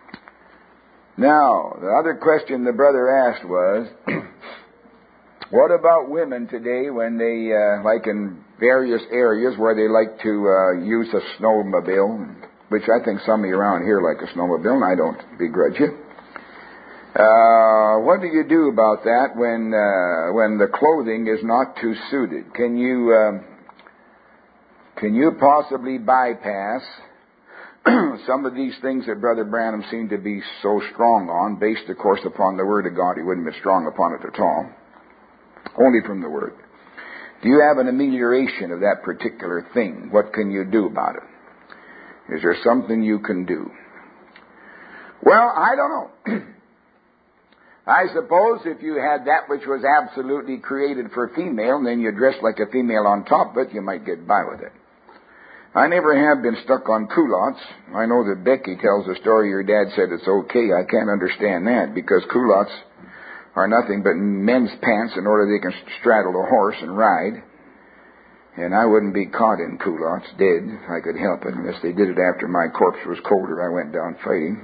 Now, the other question the brother asked was, what about women today when they, uh, like in various areas where they like to uh, use a snowmobile, which I think some of you around here like a snowmobile, and I don't begrudge you. Uh, what do you do about that when uh, when the clothing is not too suited? Can you um, can you possibly bypass some of these things that Brother Branham seemed to be so strong on, based, of course, upon the Word of God? He wouldn't be strong upon it at all. Only from the Word. Do you have an amelioration of that particular thing? What can you do about it? Is there something you can do? Well, I don't know. I suppose if you had that which was absolutely created for a female, and then you dressed like a female on top of it, you might get by with it. I never have been stuck on culottes. I know that Becky tells the story your dad said it's okay. I can't understand that because culottes are nothing but men's pants in order they can straddle a horse and ride. And I wouldn't be caught in culottes, dead, if I could help it, unless they did it after my corpse was colder. I went down fighting.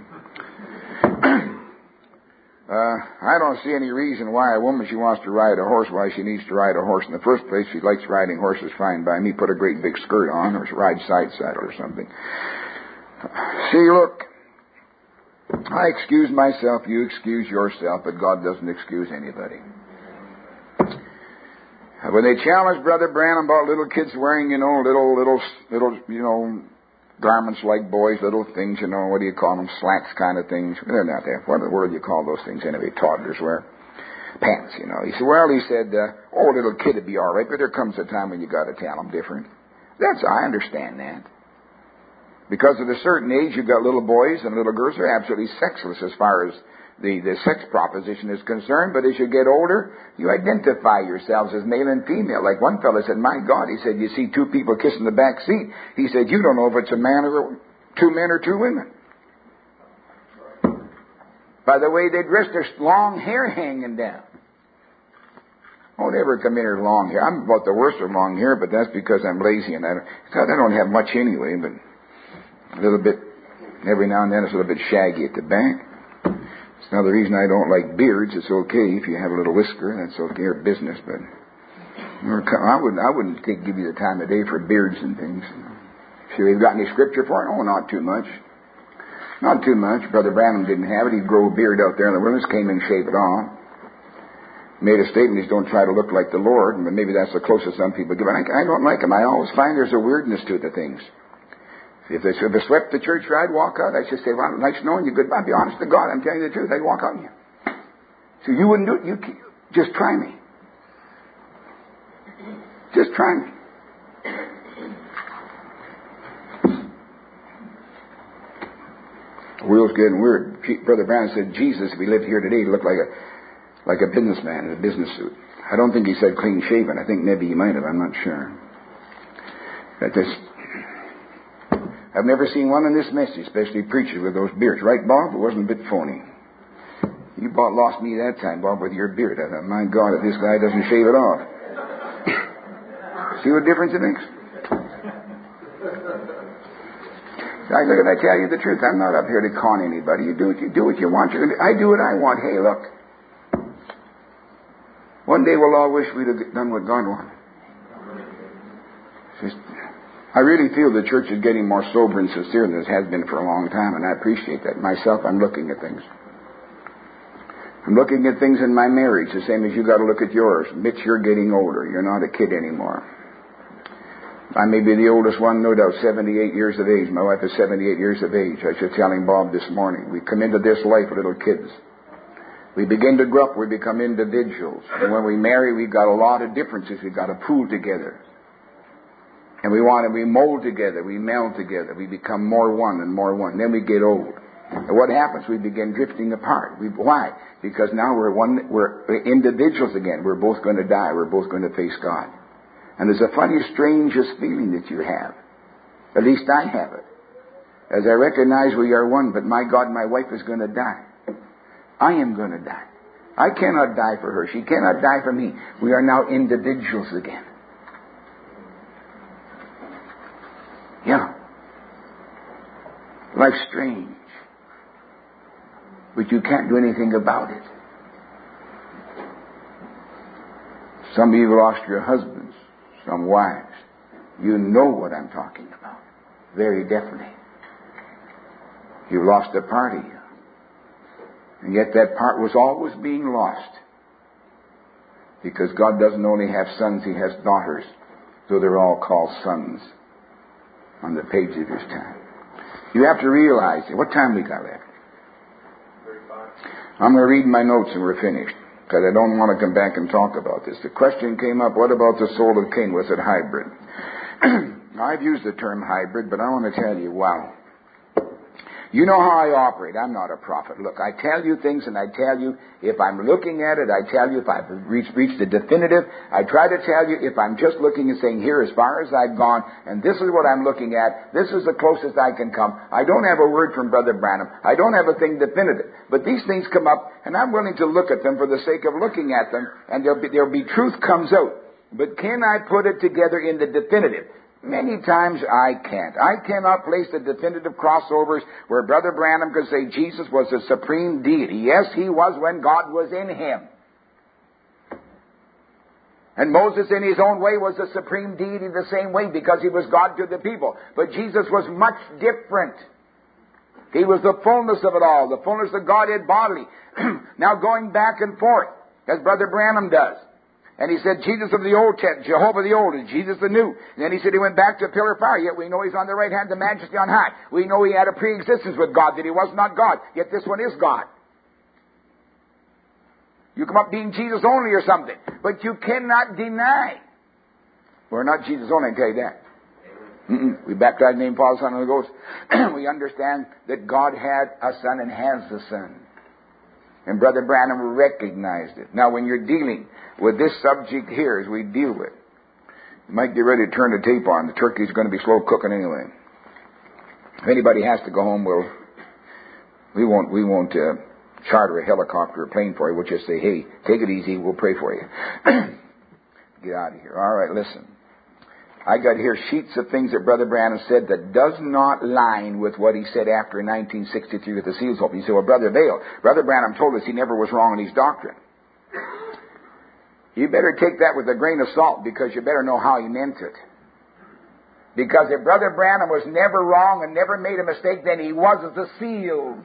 uh, I don't see any reason why a woman, she wants to ride a horse, why she needs to ride a horse in the first place. She likes riding horses, fine by me. Put a great big skirt on or ride side saddle or something. See, look, I excuse myself, you excuse yourself, but God doesn't excuse anybody. When they challenged Brother Branham about little kids wearing, you know, little, little, little, you know, garments like boys, little things, you know, what do you call them, slacks kind of things. They're not there. What in the world do you call those things anyway? Toddlers wear pants, you know. He said, well, he said, uh, oh, little kid would be all right, but there comes a time when you got to tell them different. That's, I understand that. Because at a certain age, you've got little boys and little girls who are absolutely sexless as far as the, the sex proposition is concerned. But as you get older, you identify yourselves as male and female. Like one fellow said, my God, he said, you see two people kissing the back seat. He said, you don't know if it's a man or two men or two women. By the way they dress, their long hair hanging down. Don't ever come in here with long hair. I'm about the worst of long hair, but that's because I'm lazy and I don't, I don't have much anyway, but a little bit, every now and then it's a little bit shaggy at the back. It's another reason I don't like beards. It's okay if you have a little whisker, that's okay, or business, but I wouldn't, I wouldn't take, give you the time of day for beards and things. Sure, you've got any scripture for it? Oh, not too much. Not too much. Brother Branham didn't have it. He'd grow a beard out there in the wilderness, came and shaved it off. Made a statement, he's don't try to look like the Lord, but maybe that's the closest some people give. I, I don't like him. I always find there's a weirdness to the things. If they, if they swept the church, I'd walk out. I'd just say, well, nice knowing you. Goodbye. Be honest to God. I'm telling you the truth. I'd walk out on you. So you wouldn't do it. You just try me. Just try me. The world's getting weird. Brother Branham said, Jesus, if he lived here today, he'd look like a like a businessman in a business suit. I don't think he said clean shaven. I think maybe he might have. I'm not sure. That just... I've never seen one in this message, especially preachers with those beards. Right, Bob? It wasn't a bit phony. You Bob, lost me that time, Bob, with your beard. I thought, my God, if this guy doesn't shave it off. See what difference it makes? I, look, I tell you the truth. I'm not up here to con anybody. You do what you do what you want. You're gonna, I do what I want. Hey, look. One day we'll all wish we'd have done what God wanted. Just... I really feel the church is getting more sober and sincere than it has been for a long time, and I appreciate that. Myself, I'm looking at things. I'm looking at things in my marriage, the same as you got to look at yours. Mitch, you're getting older. You're not a kid anymore. I may be the oldest one, no doubt, seventy-eight years of age. My wife is seventy-eight years of age. I was just telling Bob this morning. We come into this life little kids. We begin to grow up. We become individuals. And when we marry, we've got a lot of differences we've got to pool together. And we want to, we mold together, we meld together, we become more one and more one. Then we get old. And what happens? We begin drifting apart. We, why? Because now we're one, we're individuals again. We're both going to die. We're both going to face God. And there's a funny, strangest feeling that you have. At least I have it. As I recognize we are one, but my God, my wife is going to die. I am going to die. I cannot die for her. She cannot die for me. We are now individuals again. Yeah. Life's strange. But you can't do anything about it. Some of you have lost your husbands, some wives. You know what I'm talking about. Very definitely. You've lost a part of you. And yet that part was always being lost. Because God doesn't only have sons, He has daughters. So they're all called sons on the page of His time. You have to realize, what time we got left? thirty-five. I'm going to read my notes and we're finished. Because I don't want to come back and talk about this. The question came up, what about the soul of Cain? Was it hybrid? I've used the term hybrid, but I want to tell you, wow. You know how I operate. I'm not a prophet. Look, I tell you things, and I tell you if I'm looking at it. I tell you if I've reached, reached the definitive. I try to tell you if I'm just looking and saying, here, as far as I've gone, and this is what I'm looking at. This is the closest I can come. I don't have a word from Brother Branham. I don't have a thing definitive. But these things come up, and I'm willing to look at them for the sake of looking at them, and there'll be, there'll be truth comes out. But can I put it together in the definitive? Many times I can't. I cannot place the definitive crossovers where Brother Branham could say Jesus was the supreme deity. Yes, he was when God was in him. And Moses in his own way was the supreme deity the same way because he was God to the people. But Jesus was much different. He was the fullness of it all, the fullness of Godhead bodily. Now going back and forth, as Brother Branham does. And he said, Jesus of the Old Testament, Jehovah the Old, and Jesus the New. And then he said he went back to a pillar of fire, yet we know he's on the right hand, the majesty on high. We know he had a pre-existence with God, that he was not God, yet this one is God. You come up being Jesus only or something, but you cannot deny. We're not Jesus only, I can tell you that. Mm-mm. We baptize in the name of the Father, Son, and Holy Ghost. We understand that God had a Son and has a Son. And Brother Branham recognized it. Now, when you're dealing with this subject here, as we deal with, you might get ready to turn the tape on. The turkey's going to be slow cooking anyway. If anybody has to go home, we'll, we won't, we won't uh, charter a helicopter or plane for you. We'll just say, hey, take it easy. We'll pray for you. Get out of here. All right, listen. I got here sheets of things that Brother Branham said that does not line with what he said after nineteen sixty-three with the seals open. You say, well, Brother Vail, Brother Branham told us he never was wrong in his doctrine. You better take that with a grain of salt because you better know how he meant it. Because if Brother Branham was never wrong and never made a mistake, then he was as the seals.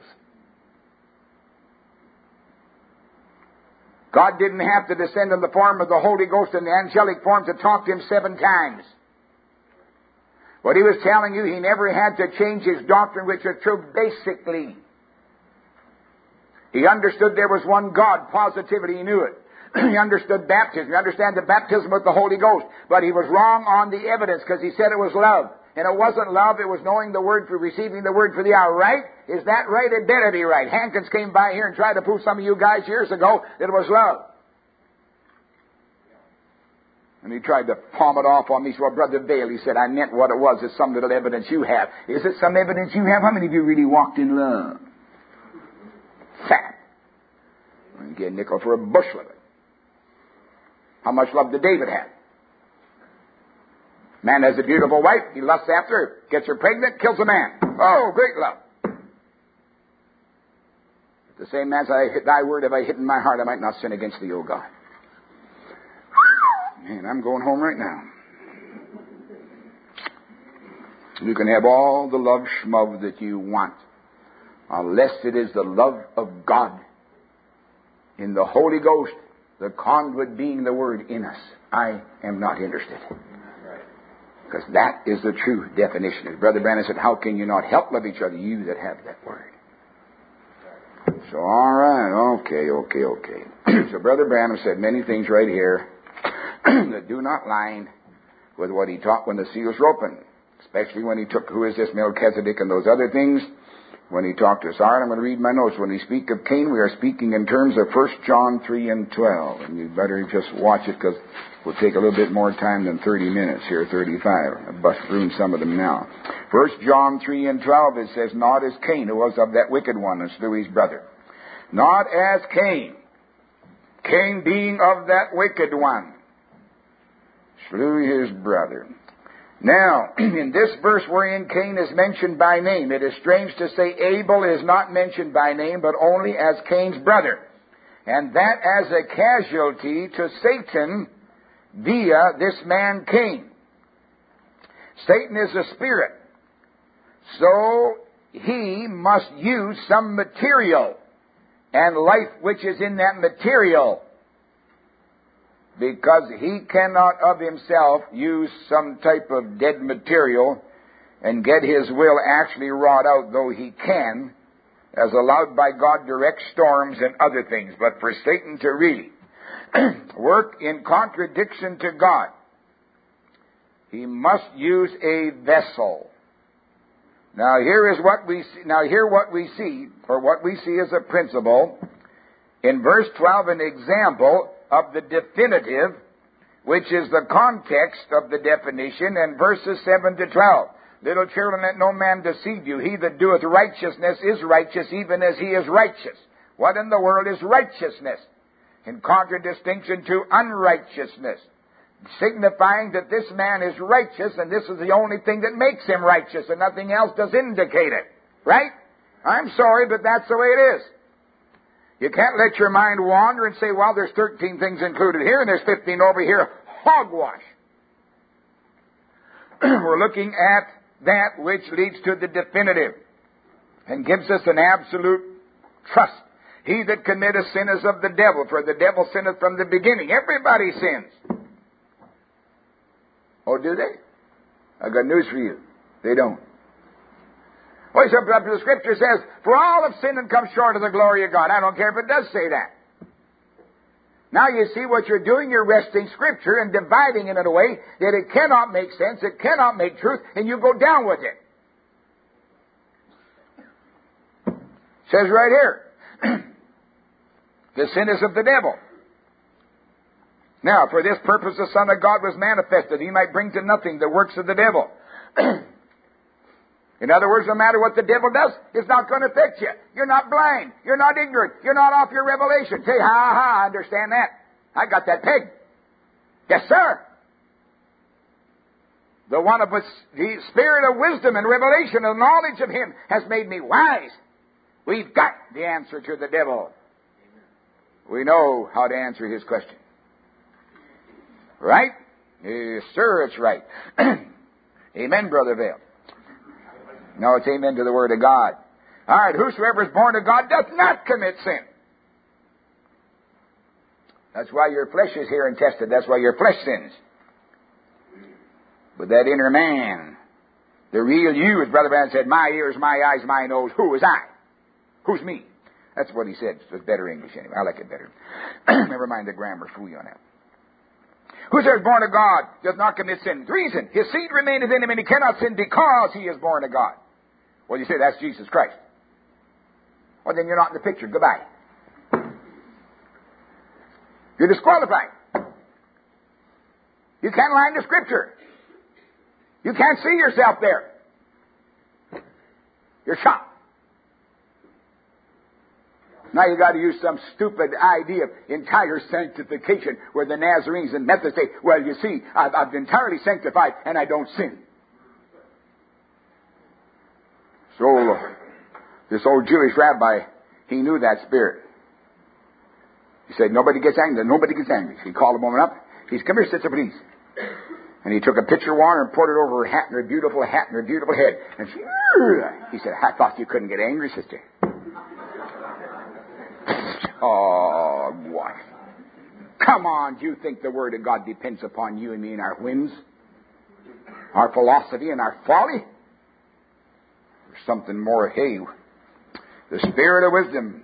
God didn't have to descend in the form of the Holy Ghost in the angelic form to talk to him seven times. What he was telling you, he never had to change his doctrine, which was true basically. He understood there was one God. Positively, he knew it. He understood baptism. He understood the baptism with the Holy Ghost. But he was wrong on the evidence because he said it was love. And it wasn't love, it was knowing the word for receiving the word for the hour, right? Is that right? It better be right. Hankins came by here and tried to prove some of you guys years ago that it was love. And he tried to palm it off on me. So, well, Brother Vail, he said, I meant what it was. It's some little evidence you have. Is it some evidence you have? How many of you really walked in love? Fat. You get a nickel for a bushel of it. How much love did David have? Man has a beautiful wife. He lusts after her, gets her pregnant, kills a man. Oh, great love. The same man said, thy word have I hidden in my heart, I might not sin against thee, O God. Man, I'm going home right now. You can have all the love schmub that you want, unless it is the love of God in the Holy Ghost, the conduit being the Word in us. I am not interested. Because that is the true definition. As Brother Branham said, how can you not help love each other, you that have that Word? So, all right, okay, okay, okay. So Brother Branham said many things right here that do not line with what he taught when the seals were opened. Especially when he took, who is this Melchizedek and those other things. When he talked to us. All right, I'm going to read my notes. When we speak of Cain, we are speaking in terms of First John three and twelve. And you better just watch it because we'll take a little bit more time than thirty minutes here, thirty-five. I've bust through some of them now. First John three and twelve, it says, not as Cain, who was of that wicked one and slew his brother. Not as Cain. Cain being of that wicked one. Slew his brother. Now, in this verse wherein Cain is mentioned by name, it is strange to say Abel is not mentioned by name, but only as Cain's brother. And that as a casualty to Satan via this man Cain. Satan is a spirit. So he must use some material and life which is in that material. Because he cannot of himself use some type of dead material and get his will actually wrought out, though he can, as allowed by God, direct storms and other things. But for Satan to really work in contradiction to God, he must use a vessel. Now here is what we see, now here what we see, or what we see as a principle, in verse twelve, an example of the definitive, which is the context of the definition, and verses seven to twelve. Little children, let no man deceive you. He that doeth righteousness is righteous, even as he is righteous. What in the world is righteousness? In contradistinction to unrighteousness, signifying that this man is righteous, and this is the only thing that makes him righteous, and nothing else does indicate it. Right? I'm sorry, but that's the way it is. You can't let your mind wander and say, well, there's thirteen things included here, and there's fifteen over here. Hogwash. We're looking at that which leads to the definitive and gives us an absolute trust. He that committeth sin is of the devil, for the devil sinneth from the beginning. Everybody sins. Oh, do they? I got news for you. They don't. Well, the Scripture says, for all have sinned and come short of the glory of God. I don't care if it does say that. Now you see what you're doing. You're wresting Scripture and dividing it in a way that it cannot make sense, it cannot make truth, and you go down with it. It says right here, the sin is of the devil. Now, for this purpose the Son of God was manifested, he might bring to nothing the works of the devil. In other words, no matter what the devil does, it's not going to affect you. You're not blind. You're not ignorant. You're not off your revelation. Say, ha, ha, I understand that. I got that peg. Yes, sir. The one of which the spirit of wisdom and revelation and knowledge of him has made me wise. We've got the answer to the devil. We know how to answer his question. Right? Yes, sir, it's right. Amen, Brother Vale. No, it's amen to the Word of God. All right, whosoever is born of God doth not commit sin. That's why your flesh is here and tested. That's why your flesh sins. But that inner man, the real you, as Brother Branham said, my ears, my eyes, my nose, who is I? Who's me? That's what he said. It's better English anyway. I like it better. Never mind the grammar, fool you on that. Whosoever is born of God does not commit sin. The reason, his seed remaineth in him, and he cannot sin because he is born of God. Well, you say, that's Jesus Christ. Well, then you're not in the picture. Goodbye. You're disqualified. You can't line the Scripture. You can't see yourself there. You're shot. Now you got to use some stupid idea of entire sanctification where the Nazarenes and Methodists say, well, you see, I've, I've been entirely sanctified and I don't sin. So, uh, this old Jewish rabbi, he knew that spirit. He said, nobody gets angry. Nobody gets angry. So he called a woman up. He said, come here, sister, please. And he took a pitcher of water and poured it over her hat and her beautiful hat and her beautiful head. And she, he said, I thought you couldn't get angry, sister. Oh, what? Come on, do you think the Word of God depends upon you and me and our whims? Our philosophy and our folly? There's something more. Hey, the Spirit of wisdom.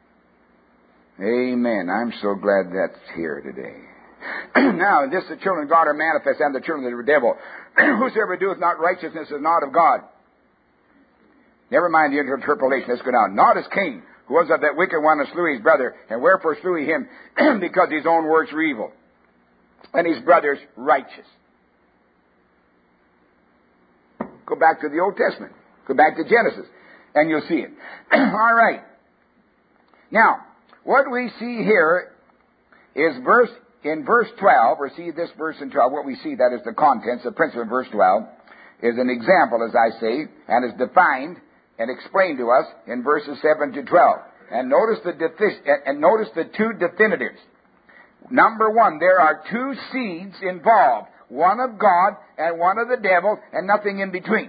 Amen. I'm so glad that's here today. Now, this the children of God are manifest, and the children of the devil. Whosoever doeth not righteousness is not of God. Never mind the interpolation. Let's go down. Not as Cain, who was of that wicked one and slew his brother. And wherefore slew he him? Because his own works were evil, and his brother's righteous. Go back to the Old Testament. Go back to Genesis, and you'll see it. All right. Now, what we see here is verse in verse twelve, or see this verse in twelve, what we see, that is the contents, the principle in verse twelve, is an example, as I say, and is defined and explained to us in verses seven to twelve. And notice the defi- and notice the two definitives. Number one, there are two seeds involved, one of God and one of the devil, and nothing in between.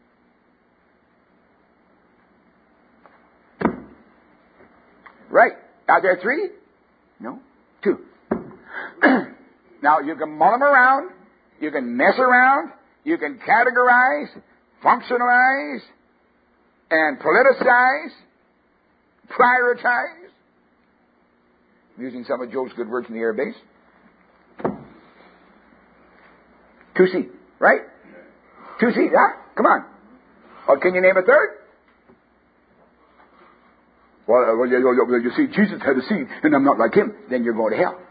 Right. Are there three? No. Two. Now, you can mull them around, you can mess around, you can categorize, functionalize, and politicize, prioritize. I'm using some of Joe's good words in the air base. Two C, right? Two C, huh? Come on. Well, can you name a third? Well, uh, well, you, you, you see, Jesus had a seed, and I'm not like him. Then you're going to hell.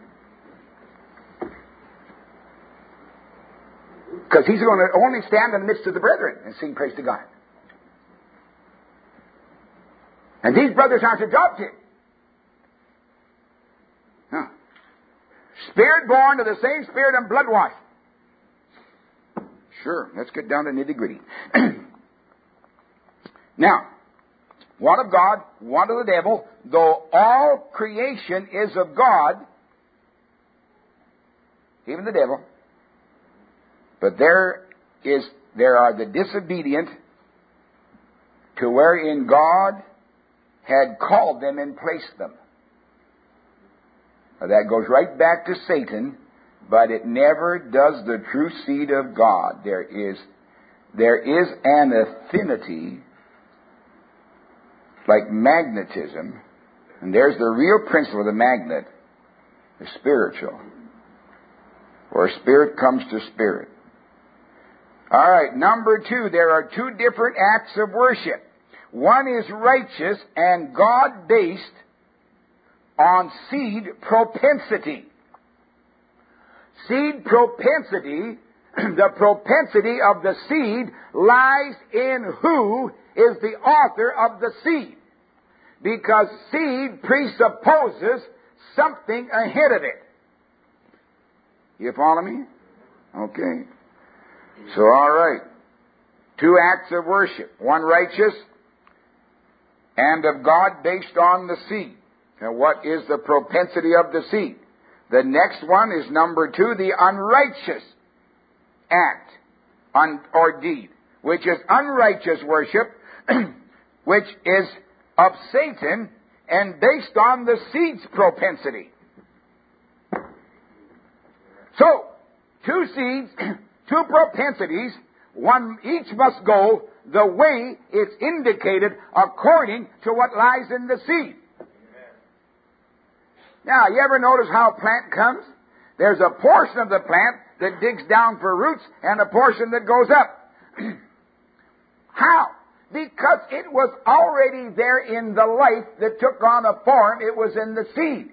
Because he's going to only stand in the midst of the brethren and sing praise to God. And these brothers aren't adopted. Huh. Spirit born of the same Spirit and blood washed. Sure, let's get down to nitty gritty. Now, one of God, one of the devil, though all creation is of God, even the devil, but there is there are the disobedient to wherein God had called them and placed them. Now that goes right back to Satan, but it never does the true seed of God. There is there is an affinity like magnetism, and there's the real principle of the magnet, the spiritual, where spirit comes to spirit. All right, number two, there are two different acts of worship. One is righteous and God-based on seed propensity. Seed propensity, the propensity of the seed lies in who is the author of the seed. Because seed presupposes something ahead of it. You follow me? Okay. So, all right. Two acts of worship. One righteous and of God based on the seed. Now, what is the propensity of the seed? The next one is number two, the unrighteous act un, or deed, which is unrighteous worship, which is of Satan and based on the seed's propensity. So, two seeds, two propensities, one each must go the way it's indicated according to what lies in the seed. Now, you ever notice how a plant comes? There's a portion of the plant that digs down for roots and a portion that goes up. How? Because it was already there in the life that took on a form. It was in the seed.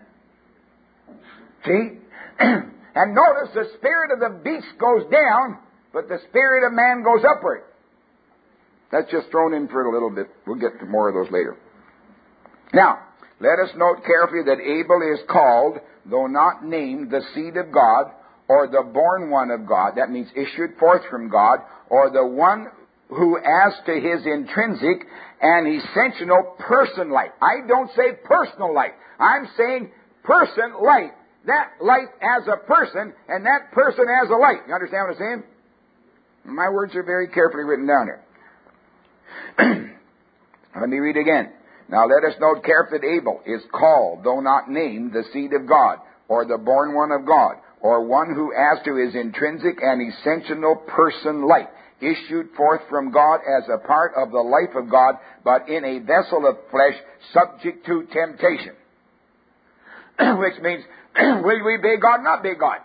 See? And notice the spirit of the beast goes down, but the spirit of man goes upward. That's just thrown in for a little bit. We'll get to more of those later. Now, let us note carefully that Abel is called, though not named, the seed of God, or the born one of God. That means issued forth from God, or the one who, as to his intrinsic and essential person life. I don't say personal life. I'm saying person life. That life as a person, and that person as a life. You understand what I'm saying? My words are very carefully written down here. Let me read again. Now let us note carefully that Abel is called, though not named, the seed of God, or the born one of God, or one who as to his intrinsic and essential person life, issued forth from God as a part of the life of God, but in a vessel of flesh, subject to temptation. Which means, will we be God, not be God?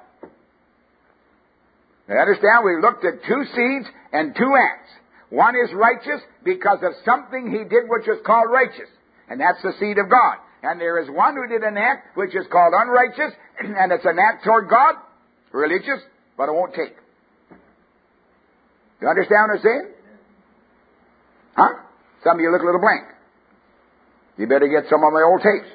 You understand? We looked at two seeds and two acts. One is righteous because of something he did which is called righteous. And that's the seed of God. And there is one who did an act which is called unrighteous, and it's an act toward God, religious, but it won't take. You understand what I'm saying? Huh? Some of you look a little blank. You better get some of my old tapes.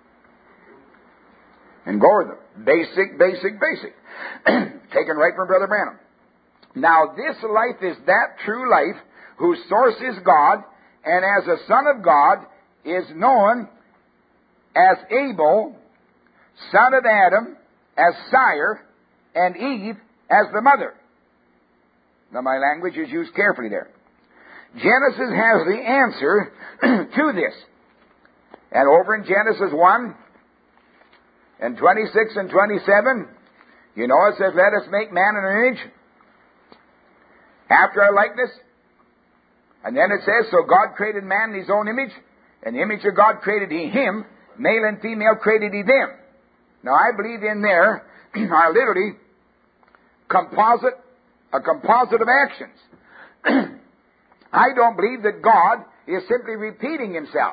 And go with them. Basic, basic, basic. Taken right from Brother Branham. Now, this life is that true life whose source is God, and as a son of God is known as Abel, son of Adam, as sire, and Eve as the mother. Now, my language is used carefully there. Genesis has the answer to this. And over in Genesis one and twenty-six and twenty-seven, you know, it says, let us make man in an image after our likeness. And then it says, so God created man in his own image. In the image of God created he him. Male and female created he them. Now, I believe in there are literally composite, a composite of actions. I don't believe that God is simply repeating himself.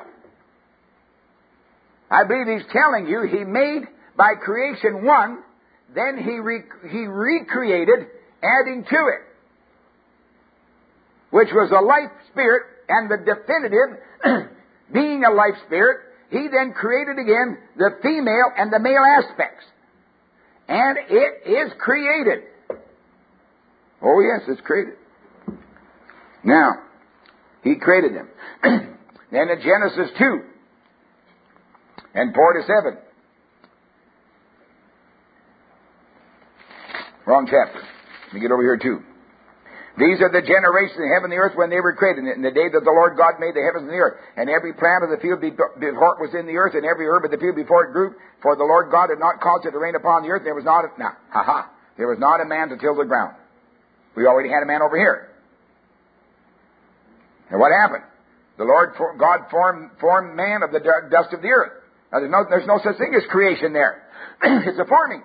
I believe he's telling you he made by creation one, then he re- he recreated, adding to it, which was a life spirit, and the definitive, being a life spirit, he then created again the female and the male aspects. And it is created. Oh yes, it's created. Now, he created them. Then in Genesis two and four to seven. Wrong chapter. Let me get over here too. These are the generations of heaven and the earth when they were created, in the day that the Lord God made the heavens and the earth. And every plant of the field before it was in the earth, and every herb of the field before it grew. For the Lord God had not caused it to rain upon the earth. There was not a, nah, ha ha, there was not a man to till the ground. We already had a man over here. And what happened? The Lord God formed, formed man of the dust of the earth. Now there's no, there's no such thing as creation there. It's a forming.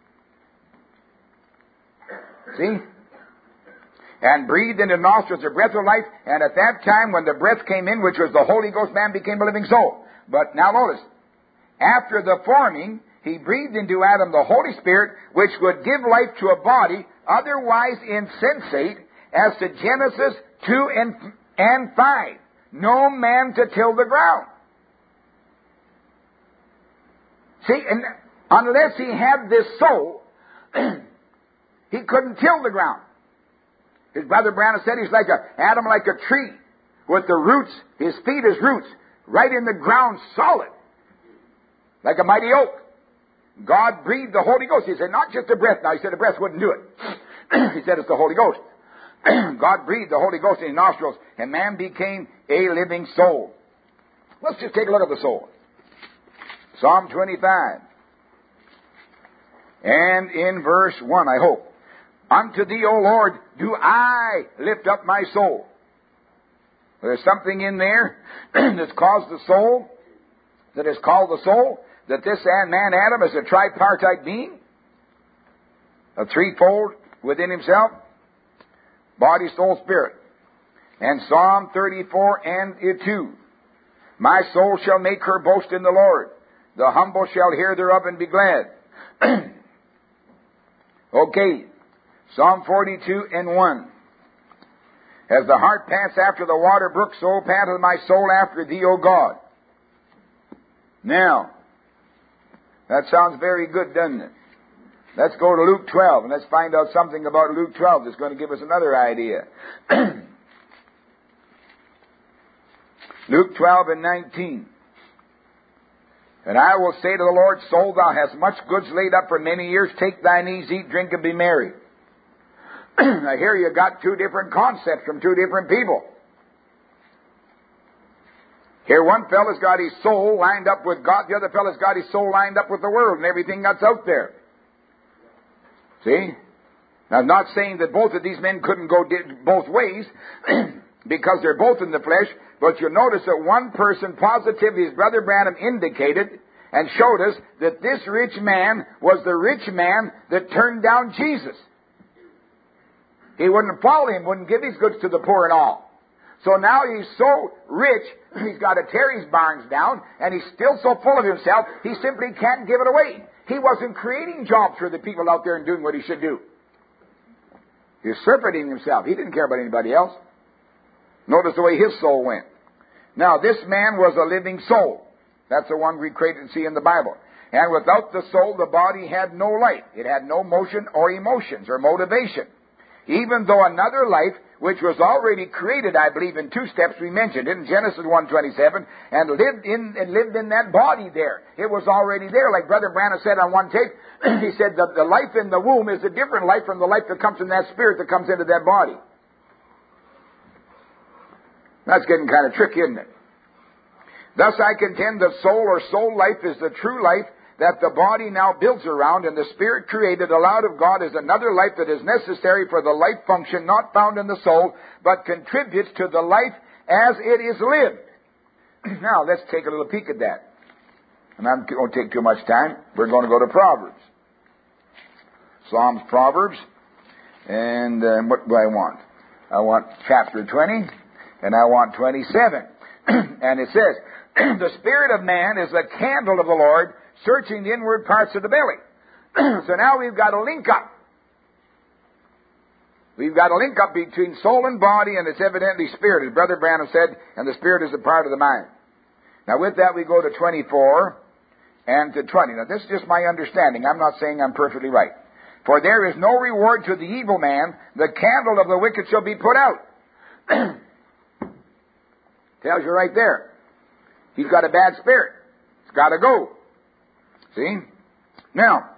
See? And breathed into the nostrils the breath of life, and at that time when the breath came in, which was the Holy Ghost, man became a living soul. But now notice, after the forming, he breathed into Adam the Holy Spirit, which would give life to a body otherwise insensate, as to Genesis two and, and five. No man to till the ground. See, and unless he had this soul, he couldn't till the ground. His brother Branham said he's like a, Adam like a tree with the roots, his feet as roots, right in the ground solid, like a mighty oak. God breathed the Holy Ghost. He said, not just the breath. Now, he said the breath wouldn't do it. He said it's the Holy Ghost. God breathed the Holy Ghost in his nostrils, and man became a living soul. Let's just take a look at the soul. Psalm twenty-five. And in verse one, I hope. Unto thee, O Lord, do I lift up my soul. There's something in there that's caused the soul, that is called the soul, that this man Adam is a tripartite being, a threefold within himself, body, soul, spirit. And Psalm thirty-four and two. My soul shall make her boast in the Lord. The humble shall hear thereof and be glad. Okay. Psalm forty-two and one. As the hart pants after the water brook, so panteth my soul after thee, O God. Now, that sounds very good, doesn't it? Let's go to Luke twelve, and let's find out something about Luke twelve that's going to give us another idea. Luke twelve and nineteen. And I will say to the Lord, soul, thou hast much goods laid up for many years. Take thine ease, eat, drink, and be merry. Now here you got two different concepts from two different people. Here one fella's got his soul lined up with God. The other fella's got his soul lined up with the world and everything that's out there. See? Now I'm not saying that both of these men couldn't go both ways because they're both in the flesh, but you'll notice that one person positively, his brother Branham, indicated and showed us that this rich man was the rich man that turned down Jesus. He wouldn't follow him, wouldn't give his goods to the poor and all. So now he's so rich, he's got to tear his barns down, and he's still so full of himself, he simply can't give it away. He wasn't creating jobs for the people out there and doing what he should do. He was surfeiting himself. He didn't care about anybody else. Notice the way his soul went. Now, this man was a living soul. That's the one we created and see in the Bible. And without the soul, the body had no life. It had no motion or emotions or motivation. Even though another life, which was already created, I believe, in two steps we mentioned in Genesis one twenty-seven, and lived in and lived in that body there. It was already there. Like Brother Branham said on one tape, he said that the life in the womb is a different life from the life that comes from that spirit that comes into that body. That's getting kind of tricky, isn't it? Thus I contend that soul or soul life is the true life that the body now builds around, and the spirit created aloud of God is another life that is necessary for the life function not found in the soul, but contributes to the life as it is lived. Now, let's take a little peek at that. And I'm going to take too much time. We're going to go to Proverbs. Psalms, Proverbs. And uh, what do I want? I want chapter twenty. And I want twenty-seven. And it says, the spirit of man is the candle of the Lord, searching the inward parts of the belly. So now we've got a link up. We've got a link up between soul and body, and it's evidently spirit, as Brother Branham said, and the spirit is a part of the mind. Now with that we go to twenty-four and to twenty. Now this is just my understanding. I'm not saying I'm perfectly right. For there is no reward to the evil man. The candle of the wicked shall be put out. Tells you right there. He's got a bad spirit. It's got to go. See? Now,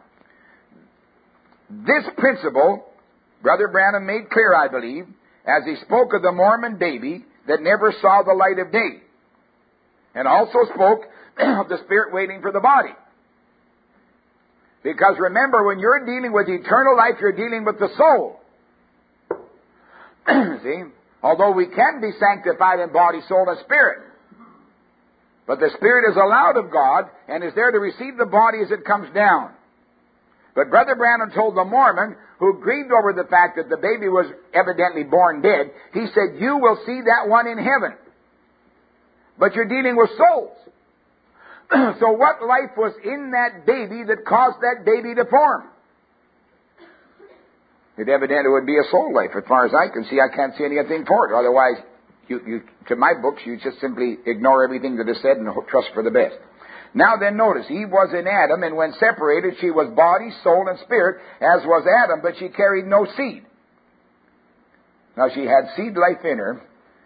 this principle, Brother Branham made clear, I believe, as he spoke of the Mormon baby that never saw the light of day. And also spoke of the spirit waiting for the body. Because remember, when you're dealing with eternal life, you're dealing with the soul. See? Although we can be sanctified in body, soul, and spirit. But the spirit is allowed of God and is there to receive the body as it comes down. But Brother Branham told the Mormon, who grieved over the fact that the baby was evidently born dead, he said, you will see that one in heaven. But you're dealing with souls. So what life was in that baby that caused that baby to form? It evidently would be a soul life. As far as I can see, I can't see anything for it. Otherwise, you, you, to my books, you just simply ignore everything that is said and trust for the best. Now then, notice, Eve was in Adam, and when separated, she was body, soul, and spirit, as was Adam, but she carried no seed. Now, she had seed life in her,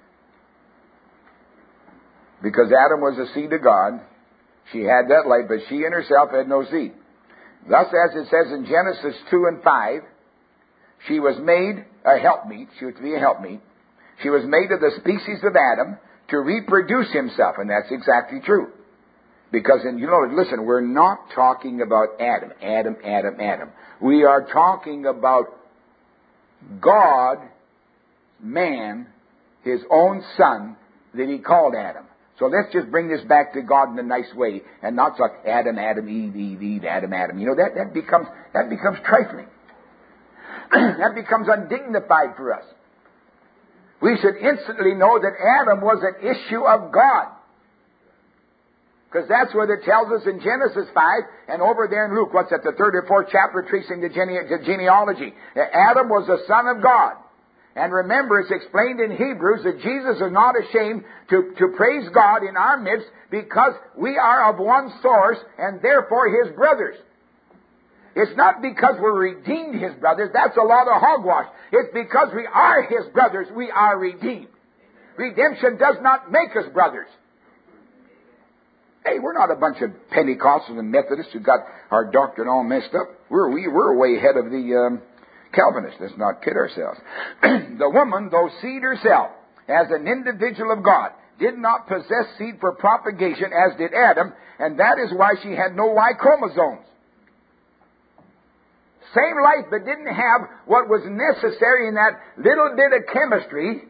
because Adam was the seed of God. She had that life, but she in herself had no seed. Thus, as it says in Genesis two and five, she was made a helpmeet. She was to be a helpmeet. She was made of the species of Adam to reproduce himself, and that's exactly true. Because, and you know, listen, we're not talking about Adam, Adam, Adam, Adam. We are talking about God, man, his own son, that he called Adam. So let's just bring this back to God in a nice way, and not talk Adam, Adam, Eve, Eve, Eve, Adam, Adam. You know, that, that becomes that becomes trifling. That becomes undignified for us. We should instantly know that Adam was an issue of God. Because that's what it tells us in Genesis five, and over there in Luke, what's that, the third or fourth chapter, tracing the, gene- the genealogy. Adam was the son of God. And remember, it's explained in Hebrews that Jesus is not ashamed to, to praise God in our midst because we are of one source and therefore His brothers. It's not because we're redeemed His brothers. That's a lot of hogwash. It's because we are His brothers, we are redeemed. Redemption does not make us brothers. Hey, we're not a bunch of Pentecostals and Methodists who got our doctrine all messed up. We're, we, we're way ahead of the um, Calvinists. Let's not kid ourselves. The woman, though seed herself, as an individual of God, did not possess seed for propagation as did Adam, and that is why she had no Y chromosomes. Same life, but didn't have what was necessary in that little bit of chemistry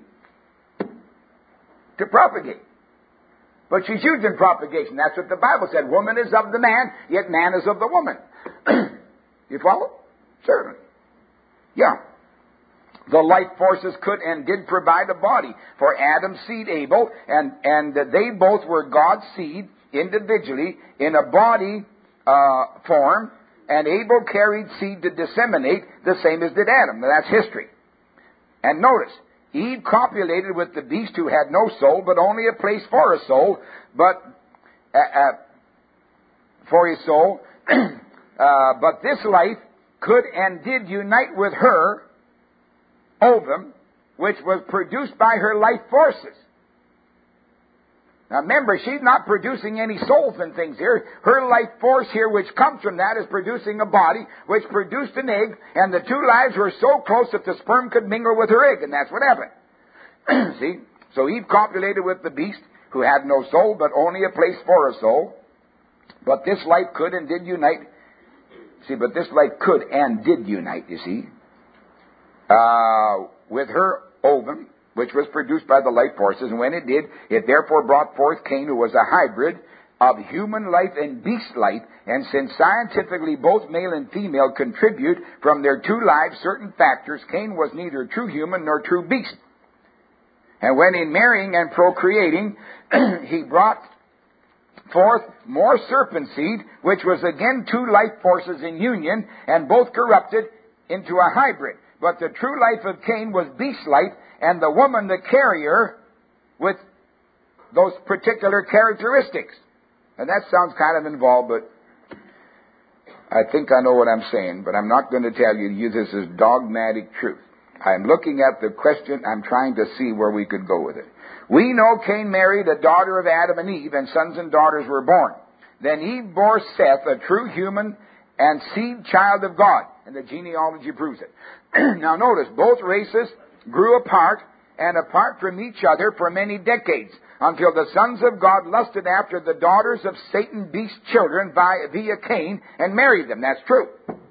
to propagate. But she's used in propagation. That's what the Bible said. Woman is of the man, yet man is of the woman. You follow? Certainly. Yeah. The life forces could and did provide a body for Adam's seed, Abel, and, and they both were God's seed individually in a body uh, form, and Abel carried seed to disseminate the same as did Adam. Now, that's history. And notice, Eve copulated with the beast who had no soul, but only a place for a soul, but uh, uh, for his soul. uh, but this life could and did unite with her ovum, which was produced by her life forces. Now remember, she's not producing any souls and things here. Her life force here, which comes from that, is producing a body, which produced an egg, and the two lives were so close that the sperm could mingle with her egg, and that's what happened. See? So Eve copulated with the beast, who had no soul, but only a place for a soul. But this life could and did unite. See, but this life could and did unite, you see, uh, with her ovum, which was produced by the life forces, and when it did, it therefore brought forth Cain, who was a hybrid of human life and beast life, and since scientifically both male and female contribute from their two lives certain factors, Cain was neither true human nor true beast. And when in marrying and procreating, he brought forth more serpent seed, which was again two life forces in union, and both corrupted into a hybrid. But the true life of Cain was beast life, and the woman the carrier with those particular characteristics. And that sounds kind of involved, but I think I know what I'm saying, but I'm not going to tell you this is dogmatic truth. I'm looking at the question. I'm trying to see where we could go with it. We know Cain married a daughter of Adam and Eve, and sons and daughters were born. Then Eve bore Seth, a true human and seed child of God. And the genealogy proves it. Now notice, both races grew apart and apart from each other for many decades, until the sons of God lusted after the daughters of Satan, beast children, via, via Cain, and married them. That's true.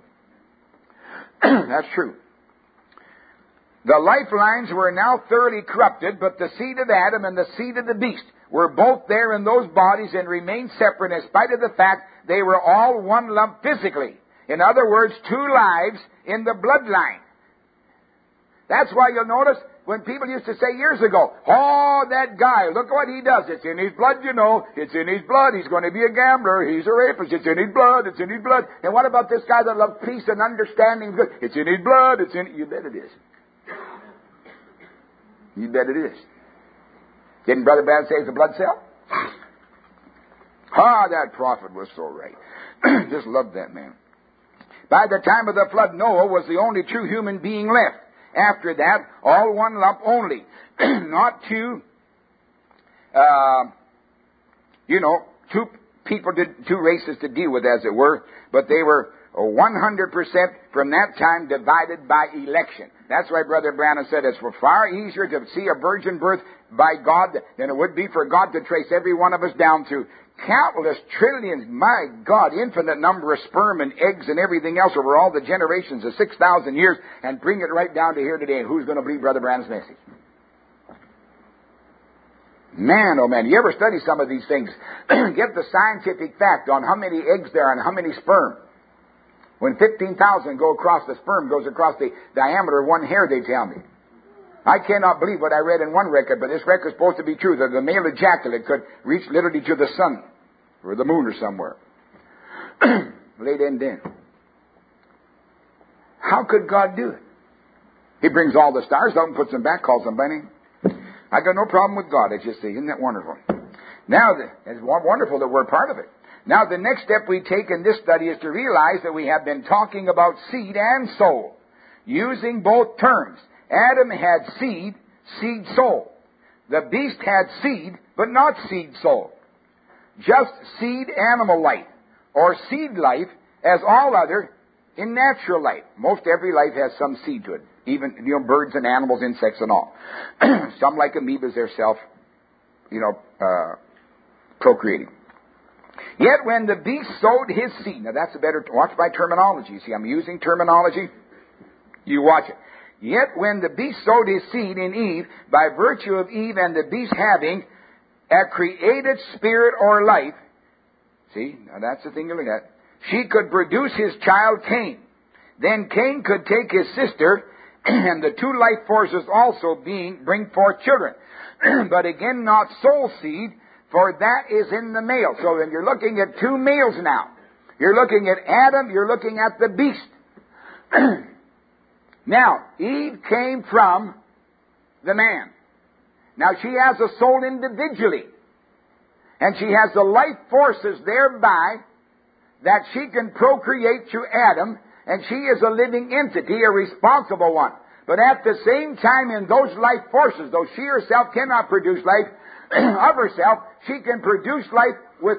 That's true. The lifelines were now thoroughly corrupted, but the seed of Adam and the seed of the beast were both there in those bodies and remained separate in spite of the fact they were all one lump physically. In other words, two lives in the bloodline. That's why you'll notice when people used to say years ago, oh, that guy, look what he does. It's in his blood, you know. It's in his blood. He's going to be a gambler. He's a rapist. It's in his blood. It's in his blood. And what about this guy that loves peace and understanding? It's in his blood. It's in... You bet it is. You bet it is. Didn't Brother Branham say it's a blood cell? Ah, that prophet was so right. Just loved that man. By the time of the flood, Noah was the only true human being left. After that, all one lump only. Not two, uh, you know, two people, to, two races to deal with, as it were, but they were one hundred percent from that time divided by election. That's why Brother Branham said it's far easier to see a virgin birth by God than it would be for God to trace every one of us down through countless trillions, my God, infinite number of sperm and eggs and everything else over all the generations of six thousand years, and bring it right down to here today. And who's going to believe Brother Branham's message? Man, oh man, you ever study some of these things? Get the scientific fact on how many eggs there are and how many sperm. When fifteen thousand go across, the sperm goes across the diameter of one hair, they tell me. I cannot believe what I read in one record, but this record is supposed to be true, that the male ejaculate could reach literally to the sun or the moon or somewhere. Late end in. How could God do it? He brings all the stars out and puts them back, calls them by name. I got no problem with God, I just say. Isn't that wonderful? Now, it's wonderful that we're part of it. Now, the next step we take in this study is to realize that we have been talking about seed and soul, using both terms. Adam had seed, seed, soul. The beast had seed, but not seed, soul. Just seed animal life, or seed life, as all other in natural life. Most every life has some seed to it, even, you know, birds and animals, insects and all. Some, like amoebas, they're self, you know, uh, procreating. Yet when the beast sowed his seed, now that's a better, watch my terminology. See, I'm using terminology. You watch it. Yet when the beast sowed his seed in Eve, by virtue of Eve and the beast having a created spirit or life, see, now that's the thing to look at, she could produce his child Cain. Then Cain could take his sister, and the two life forces also being bring forth children. But again, not soul seed, for that is in the male. So then you're looking at two males now. You're looking at Adam, you're looking at the beast. Now, Eve came from the man. Now, she has a soul individually. And she has the life forces thereby that she can procreate through Adam, and she is a living entity, a responsible one. But at the same time, in those life forces, though she herself cannot produce life of herself, she can produce life with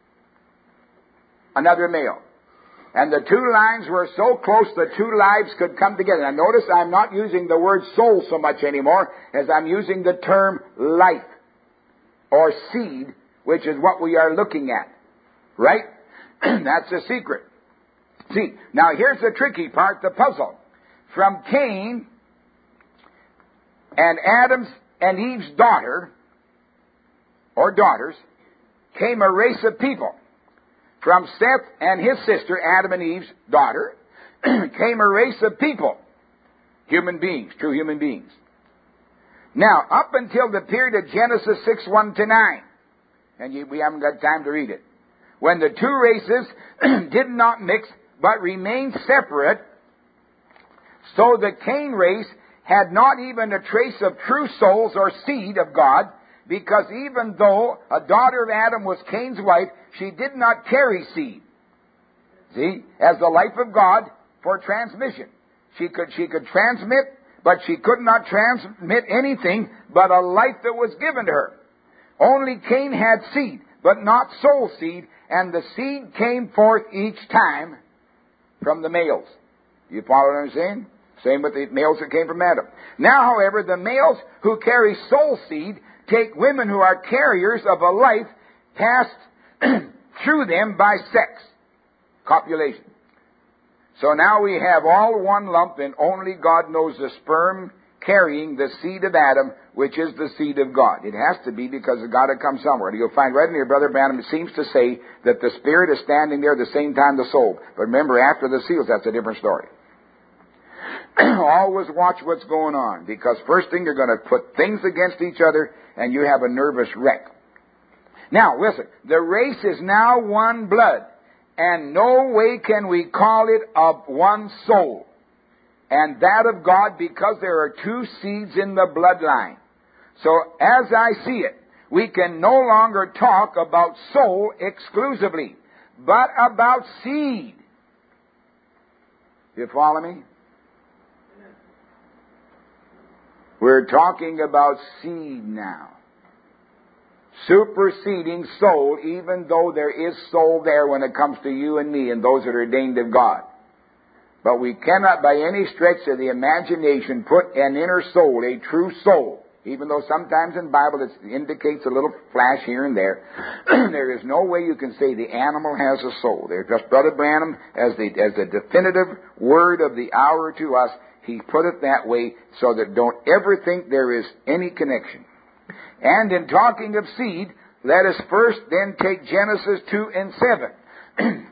another male. And the two lines were so close the two lives could come together. Now notice I'm not using the word soul so much anymore as I'm using the term life or seed, which is what we are looking at. Right? That's the secret. See, now here's the tricky part, the puzzle. From Cain and Adam's and Eve's daughter, or daughters, came a race of people. From Seth and his sister, Adam and Eve's daughter, came a race of people, human beings, true human beings. Now, up until the period of Genesis six, one to nine, and you, we haven't got time to read it, when the two races did not mix but remained separate, so the Cain race had not even a trace of true souls or seed of God, because even though a daughter of Adam was Cain's wife, she did not carry seed. See, as the life of God for transmission. She could, she could transmit, but she could not transmit anything but a life that was given to her. Only Cain had seed, but not soul seed, and the seed came forth each time from the males. You follow what I'm saying? Same with the males that came from Adam. Now, however, the males who carry soul seed take women who are carriers of a life passed through them by sex, copulation. So now we have all one lump, and only God knows the sperm carrying the seed of Adam, which is the seed of God. It has to be, because it's got to come somewhere. And you'll find right in here, Brother Branham, it seems to say that the spirit is standing there the same time the soul. But remember, after the seals, that's a different story. Always watch what's going on, because first thing, they're going to put things against each other, and you have a nervous wreck. Now, listen, the race is now one blood, and no way can we call it of one soul, and that of God, because there are two seeds in the bloodline. So, as I see it, we can no longer talk about soul exclusively, but about seed. You follow me? We're talking about seed now. Superseding soul, even though there is soul there when it comes to you and me and those that are ordained of God. But we cannot by any stretch of the imagination put an inner soul, a true soul, even though sometimes in the Bible it indicates a little flash here and there. There is no way you can say the animal has a soul. There's just Brother Branham, as the, as the definitive word of the hour to us, he put it that way, so that don't ever think there is any connection. And in talking of seed, let us first then take Genesis two and seven.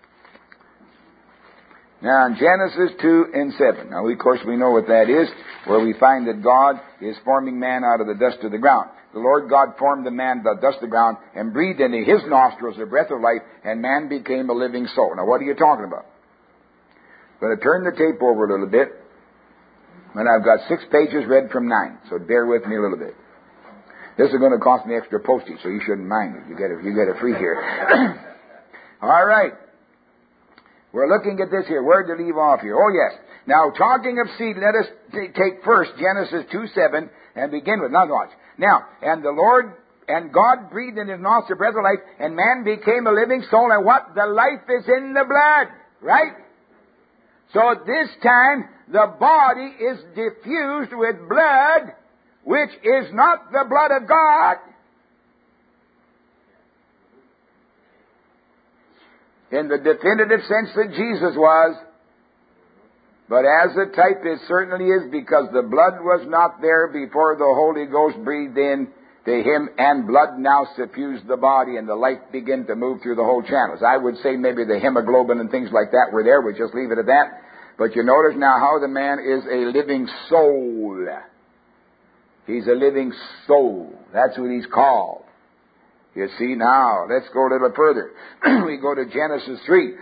Now, in Genesis two and seven. Now, we, of course, we know what that is, where we find that God is forming man out of the dust of the ground. The Lord God formed the man out of the dust of the ground and breathed into his nostrils the breath of life, and man became a living soul. Now, what are you talking about? I'm going to turn the tape over a little bit. And I've got six pages read from nine, so bear with me a little bit. This is going to cost me extra postage, so you shouldn't mind it. You get it, you get it free here. All right. We're looking at this here. Where did you leave off here? Oh, yes. Now, talking of seed, let us t- take first Genesis two seven and begin with. Now, watch. Now, and the Lord and God breathed in his nostrils the breath of life, and man became a living soul. And what? The life is in the blood. Right? So at this time, the body is diffused with blood, which is not the blood of God. In the definitive sense that Jesus was. But as a type it certainly is, because the blood was not there before the Holy Ghost breathed in to him, and blood now suffused the body, and the life began to move through the whole channels. I would say maybe the hemoglobin and things like that were there. We'll just leave it at that. But you notice now how the man is a living soul. He's a living soul. That's what he's called. You see now, let's go a little further. We go to Genesis three.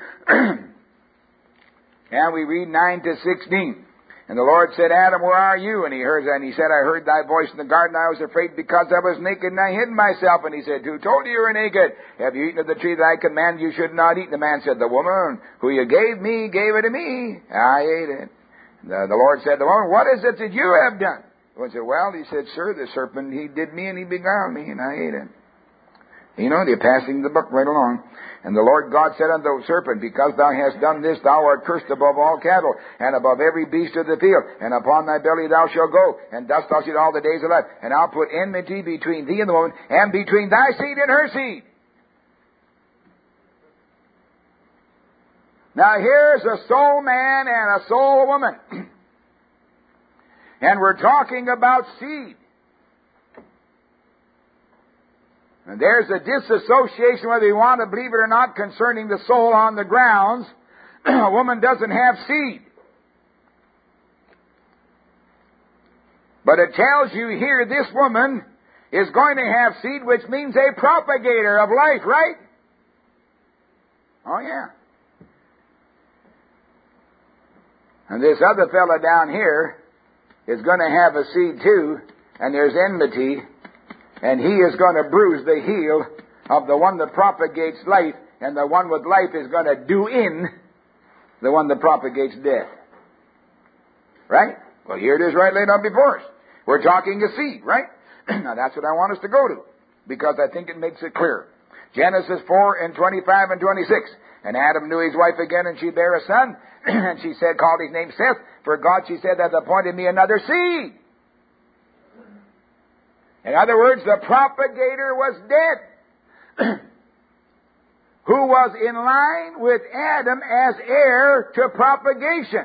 And we read nine to sixteen. And the Lord said, Adam, where are you? And he heard that, and he said, I heard thy voice in the garden. I was afraid because I was naked, and I hid myself. And he said, who told you you were naked? Have you eaten of the tree that I commanded you should not eat? And the man said, the woman who you gave me gave it to me. I ate it. The, the Lord said to the woman, what is it that you have done? The woman said, well, he said, sir, the serpent, he did me, and he beguiled me, and I ate it. You know, they're passing the book right along. And the Lord God said unto the serpent, because thou hast done this, thou art cursed above all cattle, and above every beast of the field. And upon thy belly thou shalt go, and dust thou shalt all the days of life. And I'll put enmity between thee and the woman, and between thy seed and her seed. Now here's a soul man and a soul woman. And we're talking about seed. And there's a disassociation, whether you want to believe it or not, concerning the soul on the grounds. A woman doesn't have seed. But it tells you here this woman is going to have seed, which means a propagator of life, right? Oh, yeah. And this other fella down here is going to have a seed too, and there's enmity, and he is going to bruise the heel of the one that propagates life, and the one with life is going to do in the one that propagates death. Right? Well, here it is right laid out before us. We're talking a seed, right? Now that's what I want us to go to, because I think it makes it clear. Genesis four and twenty-five and twenty-six. And Adam knew his wife again, and she bare a son, and she said, called his name Seth, for God, she said, hath appointed me another seed. In other words, the propagator was dead, who was in line with Adam as heir to propagation.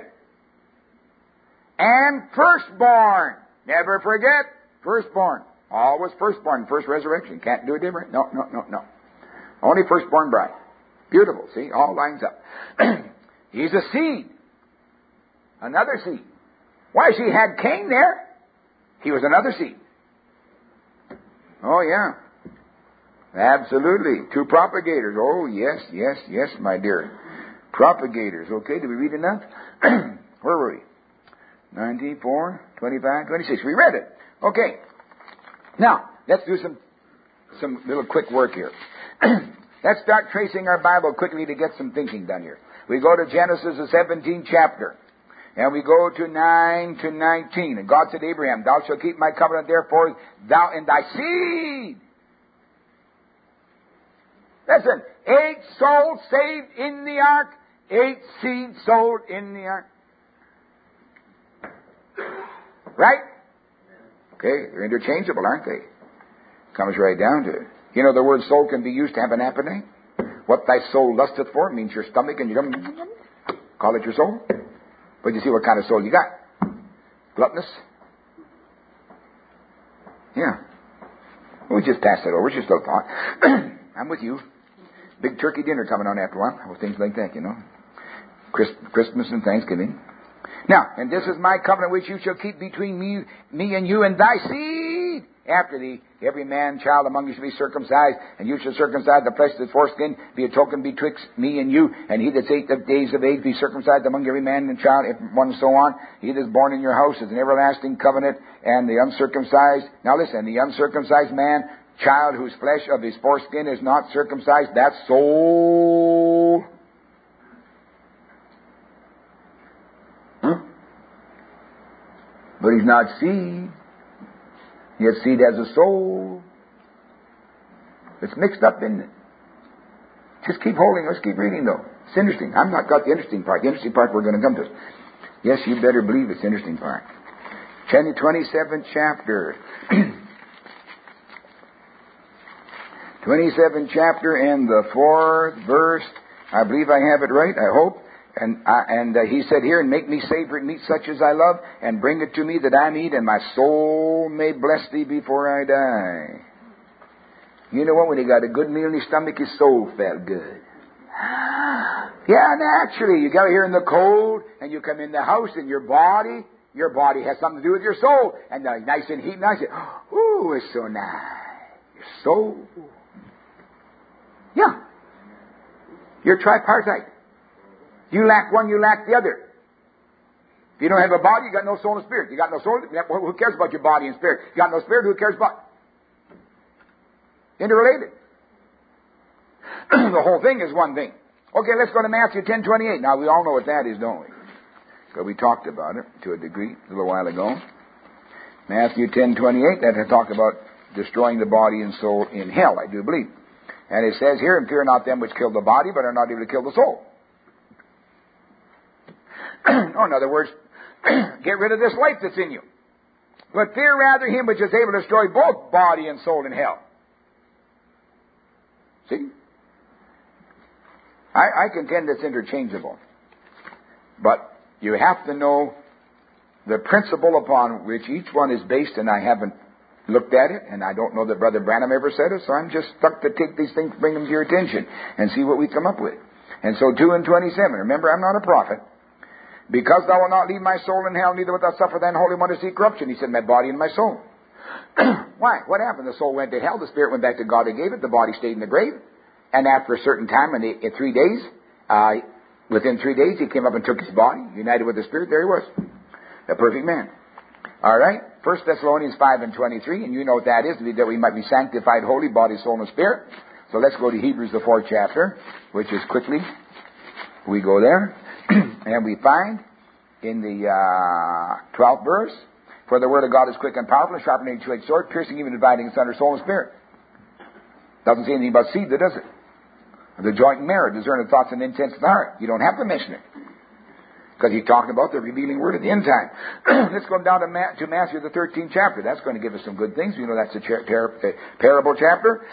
And firstborn. Never forget, firstborn. Always firstborn, first resurrection. Can't do it different. No, no, no, no. Only firstborn bride. Beautiful, see? All lines up. He's a seed. Another seed. Why, she had Cain there. He was another seed. Oh, yeah. Absolutely. Two propagators. Oh, yes, yes, yes, my dear. Propagators. Okay, did we read enough? Where were we? nineteen, four, twenty-five, twenty-six. We read it. Okay. Now, let's do some, some little quick work here. Let's start tracing our Bible quickly to get some thinking done here. We go to Genesis, the seventeenth chapter. And we go to nine to nineteen. And God said to Abraham, thou shalt keep my covenant, therefore thou and thy seed. Listen, eight souls saved in the ark, eight seeds sold in the ark. Right? Okay, they're interchangeable, aren't they? Comes right down to it. You know, the word soul can be used to have an appetite. What thy soul lusteth for means your stomach, and you don't call it your soul. But you see what kind of soul you got. Gluttonous. Yeah. We just passed that over. It's just a thought. I'm with you. Big turkey dinner coming on after a while. Or things like that, you know. Christmas and Thanksgiving. Now, and this is my covenant which you shall keep between me, me and you and thy seed. After thee, every man, child among you shall be circumcised, and you shall circumcise the flesh of the foreskin, be a token betwixt me and you. And he that's eight days of age be circumcised among every man and child, if one so on. He that is born in your house is an everlasting covenant, and the uncircumcised. Now listen, the uncircumcised man, child whose flesh of his foreskin is not circumcised, that's soul. Huh? But he's not seed. Yet seed has a soul. It's mixed up, isn't it? Just keep holding. Let's keep reading, though. It's interesting. I've not got the interesting part. The interesting part we're going to come to. Yes, you better believe it's the interesting part. twenty-seventh chapter. twenty-seventh chapter and the fourth verse. I believe I have it right, I hope. And I, and uh, he said here, and make me savory meat such as I love, and bring it to me that I eat, and my soul may bless thee before I die. You know what? When he got a good meal in his stomach, his soul felt good. Yeah, naturally. You go here in the cold, and you come in the house, and your body, your body has something to do with your soul. And uh, nice and heat, nice. Ooh, it's so nice. Your soul. Yeah. You're tripartite. You lack one, you lack the other. If you don't have a body, you got no soul and spirit. You got no soul, who cares about your body and spirit? You got no spirit, who cares about? Interrelated. The whole thing is one thing. Okay, let's go to Matthew ten twenty-eight. Now, we all know what that is, don't we? Because we talked about it to a degree a little while ago. Matthew ten twenty-eight, that talked about destroying the body and soul in hell, I do believe. And it says here, and fear not them which kill the body, but are not able to kill the soul. Or in other words, get rid of this life that's in you. But fear rather him which is able to destroy both body and soul in hell. See? I, I contend it's interchangeable. But you have to know the principle upon which each one is based, and I haven't looked at it, and I don't know that Brother Branham ever said it, so I'm just stuck to take these things, bring them to your attention, and see what we come up with. And so two and twenty-seven. Remember, I'm not a prophet. Because thou wilt not leave my soul in hell, neither wilt thou suffer thine Holy One to see corruption. He said, my body and my soul. Why? What happened? The soul went to hell, the spirit went back to God who gave it, the body stayed in the grave. And after a certain time, in, in three days, uh, within three days, he came up and took his body, united with the spirit, there he was. A perfect man. All right? First Thessalonians five and twenty-three, and you know what that is, that we might be sanctified, holy, body, soul, and spirit. So let's go to Hebrews, the fourth chapter, which is quickly, we go there, and we find in the uh, twelfth verse, for the word of God is quick and powerful, and sharper than any two-edged sword, piercing even dividing asunder soul and spirit. Doesn't say anything about seed, does it? The joint and marrow, discern the thoughts and intents of the heart. You don't have to mention it, because he's talking about the revealing word at the end time. Let's go down to, Ma- to Matthew, the thirteenth chapter. That's going to give us some good things. You know that's a cha- par- parable chapter.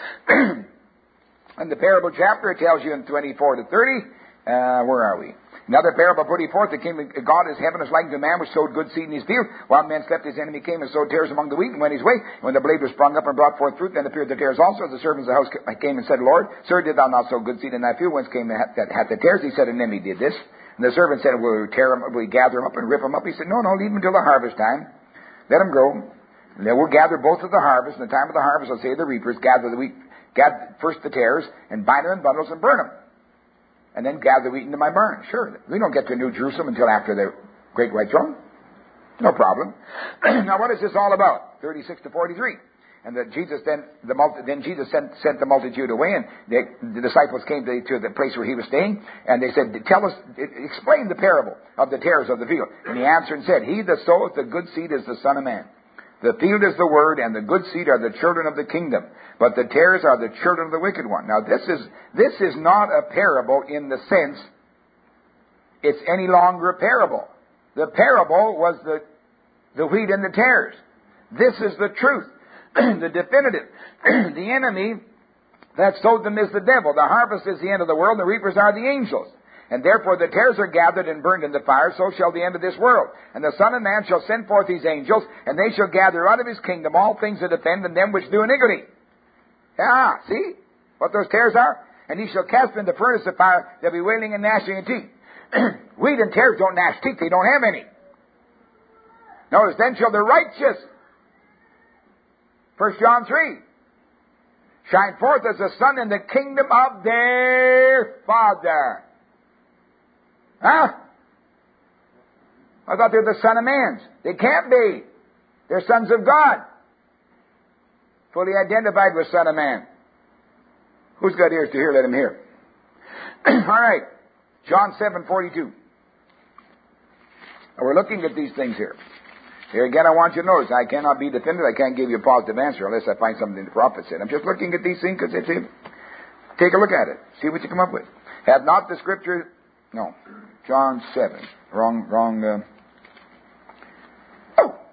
And the parable chapter, it tells you in twenty-four to thirty, uh, where are we? Another parable put forth, the kingdom of God is heaven is like the man which sowed good seed in his field. While men slept, his enemy came and sowed tares among the wheat and went his way. When the blade was sprung up and brought forth fruit, then appeared the tares also. The servants of the house came and said, Lord, sir, did thou not sow good seed in thy field? Whence came that had the tares? He said, an enemy did this. And the servant said, will we tear them, will we gather them up and rip them up? He said, no, no, leave them until the harvest time. Let them grow. And then we'll gather both of the harvest. In the time of the harvest, I'll say the reapers, gather the wheat, gather first the tares, and bind them in bundles and burn them. And then gather the wheat into my barn. Sure, we don't get to New Jerusalem until after the Great White Throne. No problem. Now, what is this all about? thirty-six to forty-three. And that Jesus then, the multi, then Jesus sent, sent the multitude away, and they, the disciples came to, to the place where he was staying, and they said, "Tell us, explain the parable of the tares of the field." And he answered and said, "He that soweth the good seed is the Son of Man. The field is the word, and the good seed are the children of the kingdom. But the tares are the children of the wicked one." Now, this is this is not a parable in the sense it's any longer a parable. The parable was the the wheat and the tares. This is the truth, the definitive. The enemy that sowed them is the devil. The harvest is the end of the world, and the reapers are the angels. And therefore the tares are gathered and burned in the fire, so shall the end of this world. And the Son of Man shall send forth his angels, and they shall gather out of his kingdom all things that offend, and them which do iniquity. Ah, see what those tares are? And he shall cast them in the furnace of fire, there'll be wailing and gnashing of teeth. Wheat and tares don't gnash teeth, they don't have any. Notice, then shall the righteous, First John three, shine forth as the sun in the kingdom of their Father. Huh? I thought they were the Son of Man's. They can't be. They're sons of God. Fully identified with Son of Man. Who's got ears to hear? Let him hear. All right. John seven forty-two. We're looking at these things here. Here again, I want you to notice, I cannot be definitive. I can't give you a positive answer unless I find something the prophet said. I'm just looking at these things because it's it. Take a look at it. See what you come up with. Have not the Scripture... No. John seven. Wrong, wrong... Uh, oh!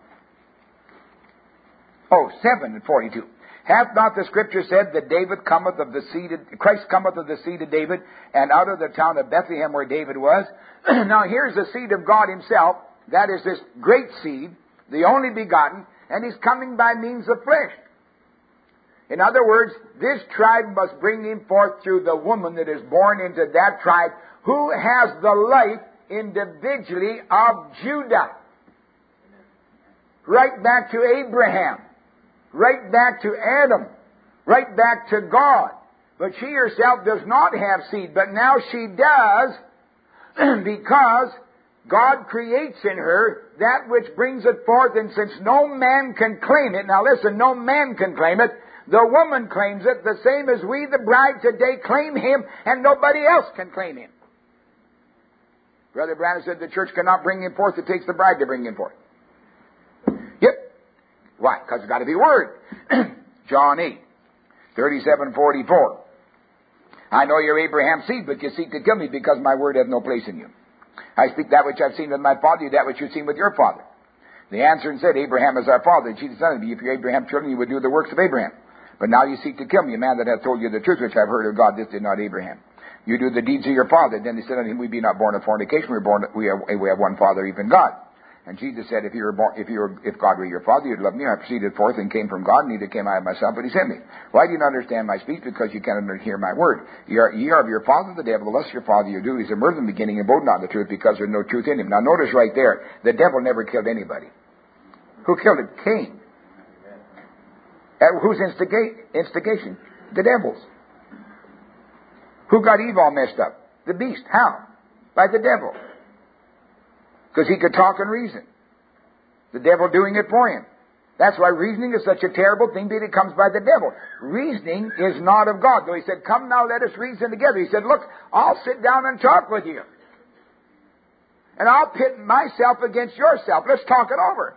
Oh, seven and forty-two. Hath not the Scripture said that David cometh of the seed of... Christ cometh of the seed of David, and out of the town of Bethlehem where David was? Now here's the seed of God himself. That is this great seed, the only begotten, and he's coming by means of flesh. In other words, this tribe must bring him forth through the woman that is born into that tribe, who has the life individually of Judah. Right back to Abraham. Right back to Adam. Right back to God. But she herself does not have seed, but now she does, because God creates in her that which brings it forth, and since no man can claim it, now listen, no man can claim it, the woman claims it, the same as we, the bride, today claim him, and nobody else can claim him. Brother Branham said the church cannot bring him forth, it takes the bride to bring him forth. Yep. Why? Because it's got to be word. John eight, thirty-seven forty-four. I know you're Abraham's seed, but you seek to kill me because my word hath no place in you. I speak that which I've seen with my father, that which you've seen with your father. They answered and said, Abraham is our father. And Jesus said, if you're Abraham's children, you would do the works of Abraham. But now you seek to kill me, a man that hath told you the truth, which I've heard of God. This did not Abraham. You do the deeds of your father. Then they said unto him, we be not born of fornication. We are born, we have, we have one Father, even God. And Jesus said, if you were born, if you were, if God were your father, you'd love me. I proceeded forth and came from God, neither came I of myself, but he sent me. Why do you not understand my speech? Because you cannot hear my word. Ye are, ye are of your father, the devil. The lust of your father you do. He's a murderer in the beginning, and abode not in the truth, because there's no truth in him. Now notice right there, the devil never killed anybody. Who killed it? Cain. At whose instigate, instigation? The devil's. Who got Eve all messed up? The beast. How? By the devil. Because he could talk and reason. The devil doing it for him. That's why reasoning is such a terrible thing, that it comes by the devil. Reasoning is not of God. Though he said, come now, let us reason together. He said, look, I'll sit down and talk with you. And I'll pit myself against yourself. Let's talk it over.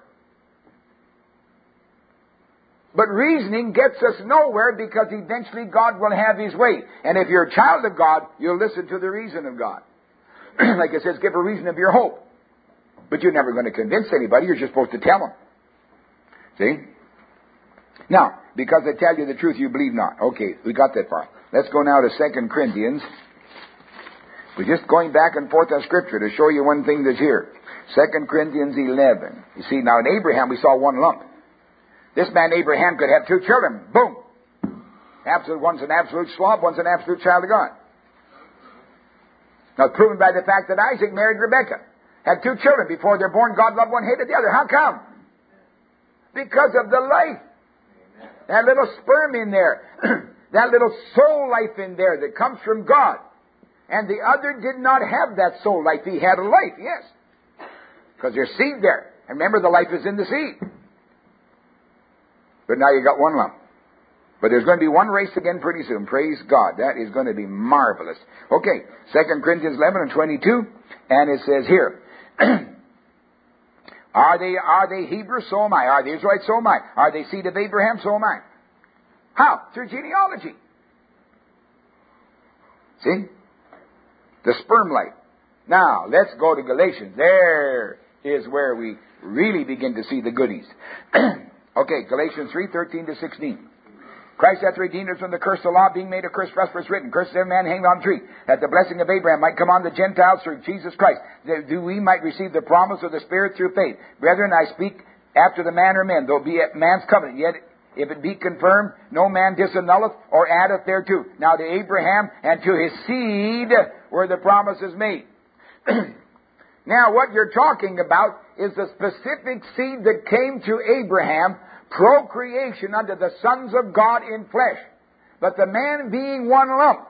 But reasoning gets us nowhere, because eventually God will have His way. And if you're a child of God, you'll listen to the reason of God. Like it says, give a reason of your hope. But you're never going to convince anybody. You're just supposed to tell them. See? Now, because I tell you the truth, you believe not. Okay, we got that far. Let's go now to Second Corinthians. We're just going back and forth on Scripture to show you one thing that's here. Second Corinthians eleven. You see, now in Abraham we saw one lump. This man Abraham could have two children. Boom. Absolute, one's an absolute slob, one's an absolute child of God. Now, proven by the fact that Isaac married Rebekah. Had two children. Before they're born, God loved one, hated the other. How come? Because of the life. That little sperm in there. That little soul life in there that comes from God. And the other did not have that soul life. He had a life, yes. Because there's seed there. And remember, the life is in the seed. But now you got one lump. But there's going to be one race again pretty soon. Praise God. That is going to be marvelous. Okay, Second Corinthians eleven and twenty-two. And it says here, Are they are they Hebrews? So am I. Are they Israelites? So am I. Are they seed of Abraham? So am I. How? Through genealogy. See? The sperm life. Now, let's go to Galatians. There is where we really begin to see the goodies. Okay, Galatians three, thirteen to sixteen. Christ hath redeemed us from the curse of the law, being made a curse for us, for it's written, cursed is every man hanged on a tree, that the blessing of Abraham might come on the Gentiles through Jesus Christ, that we might receive the promise of the Spirit through faith. Brethren, I speak after the manner of men, though be it man's covenant, yet if it be confirmed, no man disannulleth or addeth thereto. Now to Abraham and to his seed were the promises made. Now what you're talking about is the specific seed that came to Abraham, procreation unto the sons of God in flesh. But the man being one lump,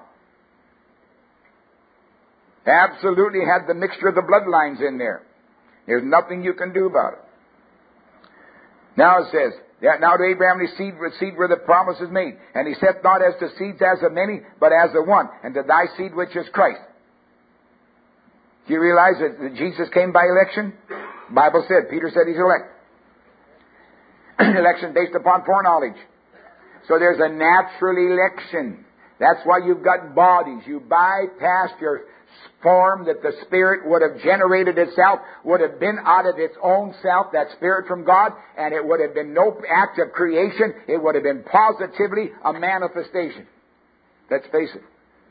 absolutely had the mixture of the bloodlines in there. There's nothing you can do about it. Now it says, now to Abraham his seed, seed where the promise is made. And he saith not as to seeds as of many, but as of one. And to thy seed which is Christ. Do you realize that Jesus came by election? The Bible said, Peter said he's elect. Election based upon foreknowledge. So there's a natural election. That's why you've got bodies. You bypassed your form that the Spirit would have generated itself, would have been out of its own self, that Spirit from God, and it would have been no act of creation. It would have been positively a manifestation. Let's face it.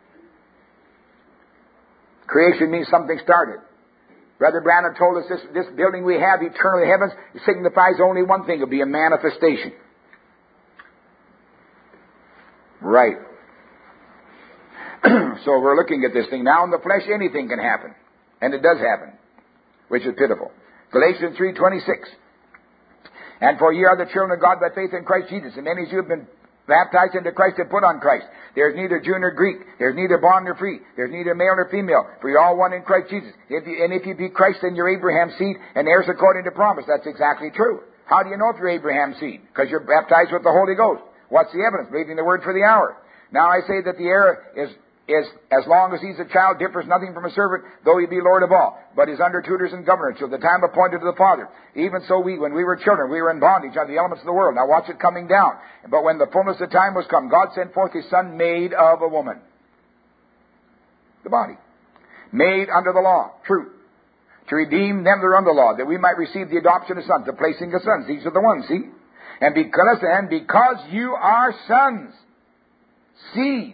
Creation means something started. Brother Branham told us this, this building we have, eternal heavens, signifies only one thing. It'll be a manifestation. Right. So we're looking at this thing. Now in the flesh, anything can happen. And it does happen. Which is pitiful. Galatians three twenty-six. And for ye are the children of God by faith in Christ Jesus. And many of you have been baptized into Christ and put on Christ. There's neither Jew nor Greek. There's neither bond nor free. There's neither male nor female. For you're all one in Christ Jesus. If you, and if you be Christ, then you're Abraham's seed and heirs according to promise. That's exactly true. How do you know if you're Abraham's seed? Because you're baptized with the Holy Ghost. What's the evidence? Believing the word for the hour. Now I say that the heir is, is, as long as he's a child, differs nothing from a servant, though he be Lord of all, but is under tutors and governors till the time appointed to the Father. Even so we, when we were children, we were in bondage under the elements of the world. Now watch it coming down. But when the fullness of time was come, God sent forth His Son, made of a woman. The body. Made under the law. Truth. To redeem them that are under the law, that we might receive the adoption of sons, the placing of sons. These are the ones, see? And because, and because you are sons, seed,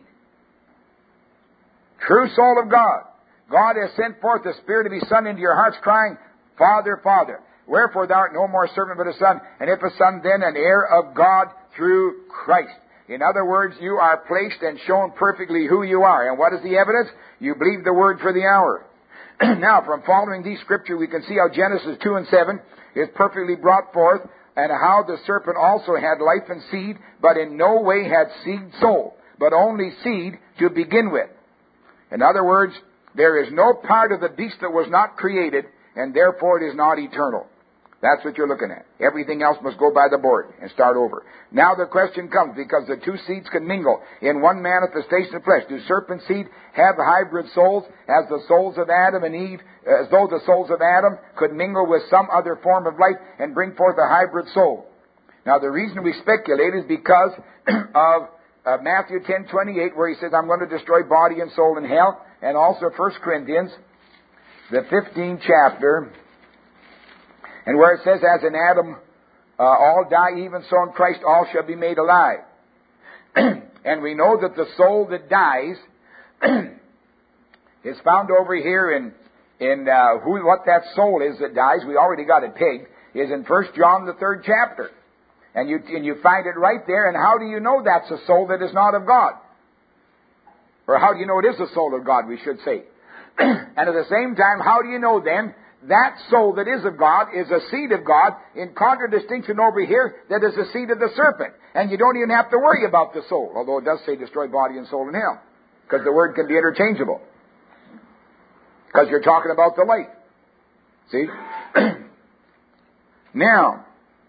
true soul of God, God has sent forth the Spirit of His Son into your hearts, crying, Father, Father. Wherefore thou art no more servant but a son, and if a son, then an heir of God through Christ. In other words, you are placed and shown perfectly who you are. And what is the evidence? You believe the word for the hour. Now, from following these scriptures, we can see how Genesis two and seven is perfectly brought forth, and how the serpent also had life and seed, but in no way had seed soul, but only seed to begin with. In other words, there is no part of the beast that was not created, and therefore it is not eternal. That's what you're looking at. Everything else must go by the board and start over. Now the question comes, because the two seeds can mingle in one manifestation of flesh. Do serpent seed have hybrid souls as the souls of Adam and Eve, as though the souls of Adam could mingle with some other form of life and bring forth a hybrid soul? Now the reason we speculate is because of uh, Matthew ten twenty-eight, where he says, I'm going to destroy body and soul in hell, and also First Corinthians, the fifteenth chapter, and where it says, as in Adam uh, all die, even so in Christ all shall be made alive. And we know that the soul that dies is found over here in in uh, who what that soul is that dies. We already got it pegged. Is in First John the third chapter, and you and you find it right there. And how do you know that's a soul that is not of God? Or how do you know it is a soul of God? We should say. And at the same time, how do you know then that soul that is of God is a seed of God, in contradistinction over here that is a seed of the serpent? And you don't even have to worry about the soul, although it does say destroy body and soul in hell, because the word can be interchangeable, because you're talking about the life. See? Now,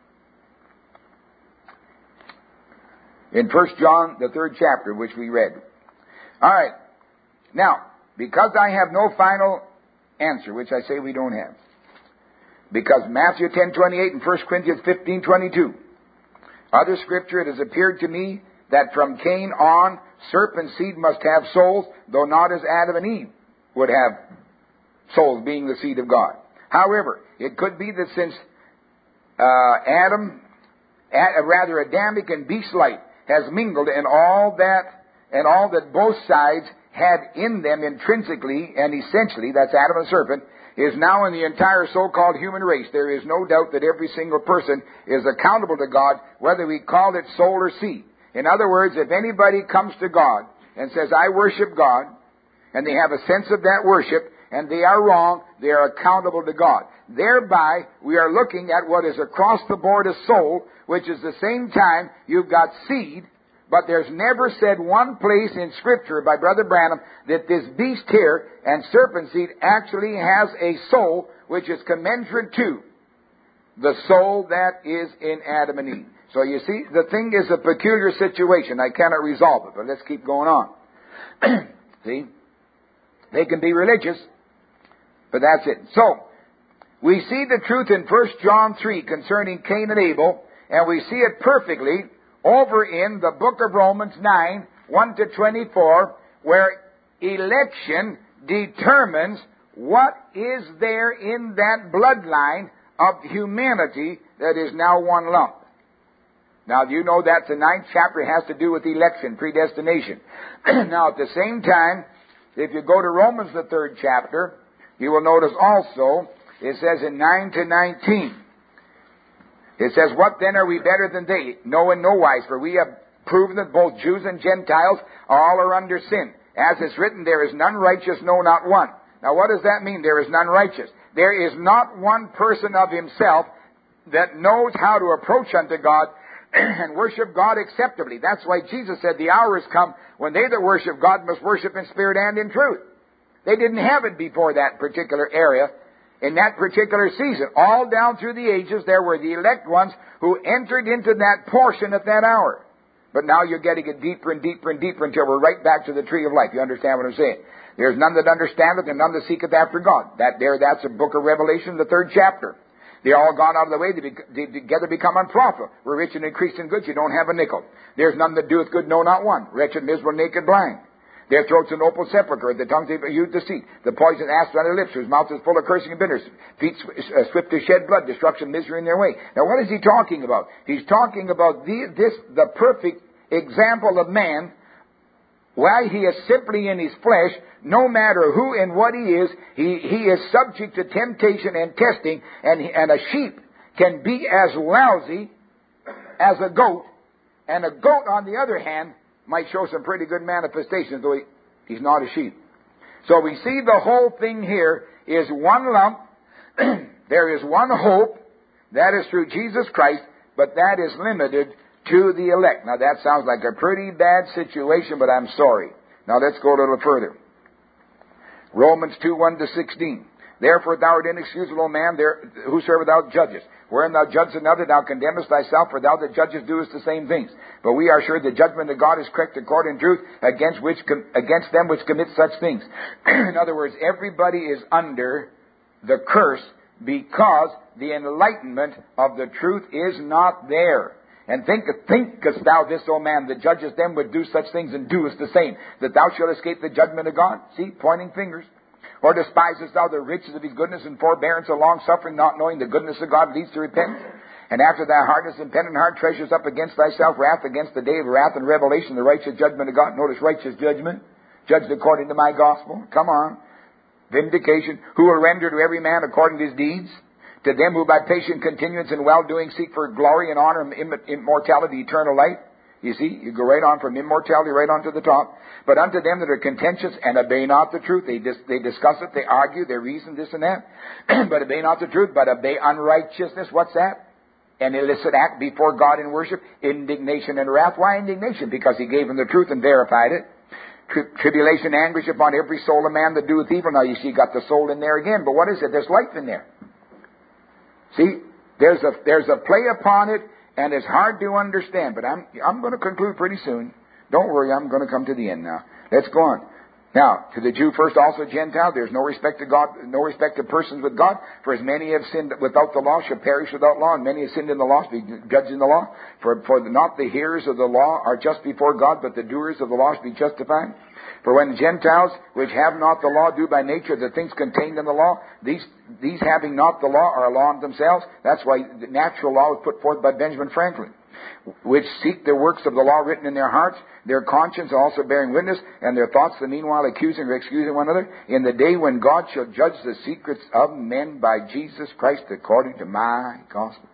in First John, the third chapter, which we read. All right. Now, because I have no final answer, which I say we don't have, because Matthew ten twenty-eight and First Corinthians fifteen twenty-two, other scripture, it has appeared to me that from Cain on, serpent seed must have souls, though not as Adam and Eve would have souls, being the seed of God. However, it could be that since uh, Adam, uh, rather Adamic and beast life has mingled, and all that, and all that both sides had in them intrinsically and essentially, that's Adam and serpent, is now in the entire so-called human race. There is no doubt that every single person is accountable to God, whether we call it soul or seed. In other words, if anybody comes to God and says, I worship God, and they have a sense of that worship, and they are wrong, they are accountable to God. Thereby, we are looking at what is across the board a soul, which is the same time you've got seed, but there's never said one place in Scripture by Brother Branham that this beast here and serpent seed actually has a soul which is commensurate to the soul that is in Adam and Eve. So you see, the thing is a peculiar situation. I cannot resolve it, but let's keep going on. See? They can be religious, but that's it. So, we see the truth in First John three concerning Cain and Abel, and we see it perfectly over in the book of Romans nine, one to twenty-four, where election determines what is there in that bloodline of humanity that is now one lump. Now, do you know that the ninth chapter has to do with election, predestination? Now, at the same time, if you go to Romans, the third chapter, you will notice also, it says in nine to nineteen, it says, what then are we better than they? No, in no wise, for we have proven that both Jews and Gentiles all are under sin. As it's written, there is none righteous, no, not one. Now, what does that mean, there is none righteous? There is not one person of himself that knows how to approach unto God and worship God acceptably. That's why Jesus said, the hour has come when they that worship God must worship in spirit and in truth. They didn't have it before that particular area. In that particular season, all down through the ages, there were the elect ones who entered into that portion at that hour. But now you're getting it deeper and deeper and deeper until we're right back to the tree of life. You understand what I'm saying? There's none that understandeth and none that seeketh after God. That there, that's the book of Revelation, the third chapter. They're all gone out of the way. They, be, they together become unprofitable. We're rich and increased in goods. You don't have a nickel. There's none that doeth good, no, not one. Wretched, miserable, naked, blind. Their throats an open sepulchre, the tongues they use deceit, the poison asked on their lips, whose mouth is full of cursing and bitterness, feet swift to shed blood, destruction, misery in their way. Now, what is he talking about? He's talking about the, this, the perfect example of man while he is simply in his flesh, no matter who and what he is, he, he is subject to temptation and testing, and, and a sheep can be as lousy as a goat, and a goat, on the other hand, might show some pretty good manifestations, though he, he's not a sheep. So we see the whole thing here is one lump. There is one hope. That is through Jesus Christ, but that is limited to the elect. Now that sounds like a pretty bad situation, but I'm sorry. Now let's go a little further. Romans two, one to sixteen. Therefore thou art inexcusable, O man, there, whosoever thou judgest. Wherein thou judgest another, thou condemnest thyself, for thou that judgest doest the same things. But we are sure the judgment of God is correct according to truth against which against them which commit such things. In other words, everybody is under the curse because the enlightenment of the truth is not there. And think, thinkest thou this, O man, that judgest them would do such things and doest the same, that thou shalt escape the judgment of God? See, pointing fingers. Or despisest thou the riches of his goodness and forbearance and long-suffering, not knowing the goodness of God leads to repentance? And after thy hardness and penitent heart treasures up against thyself wrath against the day of wrath and revelation, the righteous judgment of God. Notice righteous judgment, judged according to my gospel. Come on. Vindication. Who will render to every man according to his deeds? To them who by patient continuance and well-doing seek for glory and honor and immortality, eternal life. You see, you go right on from immortality right on to the top. But unto them that are contentious and obey not the truth, they dis- they discuss it, they argue, they reason this and that. But obey not the truth, but obey unrighteousness. What's that? An illicit act before God in worship, indignation and wrath. Why indignation? Because he gave them the truth and verified it. Tri- tribulation, anguish upon every soul of man that doeth evil. Now you see, you got the soul in there again. But what is it? There's life in there. See, there's a there's a play upon it, and it's hard to understand. But I'm I'm going to conclude pretty soon. Don't worry, I'm going to come to the end now. Let's go on. Now, to the Jew first, also Gentile, there's no respect to God, no respect to persons with God. For as many have sinned without the law shall perish without law, and many have sinned in the law shall be judged in the law. For for not the hearers of the law are just before God, but the doers of the law shall be justified. For when Gentiles, which have not the law, do by nature the things contained in the law, these these having not the law are a law unto themselves. That's why the natural law was put forth by Benjamin Franklin. Which seek the works of the law written in their hearts, their conscience also bearing witness, and their thoughts the meanwhile accusing or excusing one another, in the day when God shall judge the secrets of men by Jesus Christ according to my gospel.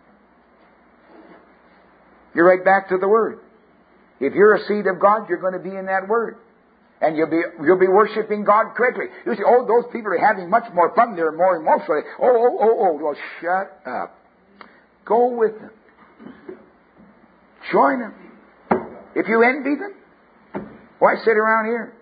You're right back to the Word. If you're a seed of God, you're going to be in that Word. And you'll be you'll be worshiping God correctly. You say, oh, those people are having much more fun. They're more emotional. Oh, oh, oh, oh. Well, shut up. Go with them. Join them. If you envy them, why sit around here?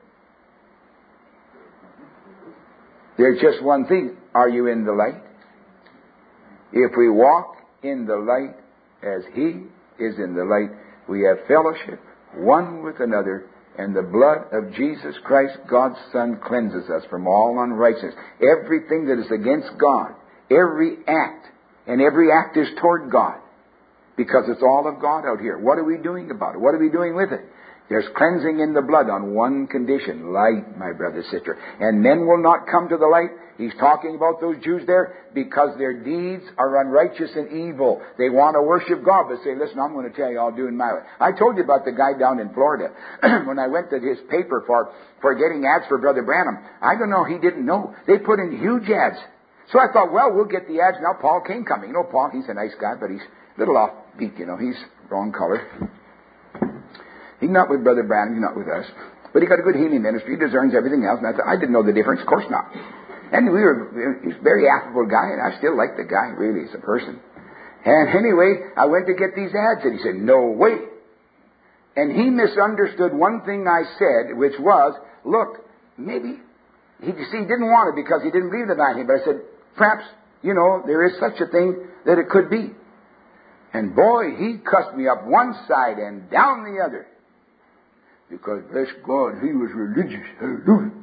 There's just one thing. Are you in the light? If we walk in the light as He is in the light, we have fellowship one with another, and the blood of Jesus Christ, God's Son, cleanses us from all unrighteousness. Everything that is against God, every act, and every act is toward God. Because it's all of God out here. What are we doing about it? What are we doing with it? There's cleansing in the blood on one condition. Light, my brother, sister. And men will not come to the light. He's talking about those Jews there because their deeds are unrighteous and evil. They want to worship God, but say, listen, I'm going to tell you, I'll do it my way. I told you about the guy down in Florida. When I went to his paper for, for getting ads for Brother Branham, I don't know, he didn't know. They put in huge ads. So I thought, well, we'll get the ads now. Paul King coming. You know, Paul, he's a nice guy, but he's a little offbeat, you know. He's wrong color. He's not with Brother Branham. He's not with us. But he got a good healing ministry. He discerns everything else. And I thought, I didn't know the difference. Of course not. And we were, he's a very affable guy, and I still like the guy, really, as a person. And anyway, I went to get these ads, and he said, no way. And he misunderstood one thing I said, which was, look, maybe, he, see, he didn't want it because he didn't believe in anything. But I said, perhaps, you know, there is such a thing that it could be. And boy, he cussed me up one side and down the other. Because, bless God, he was religious. Hallelujah.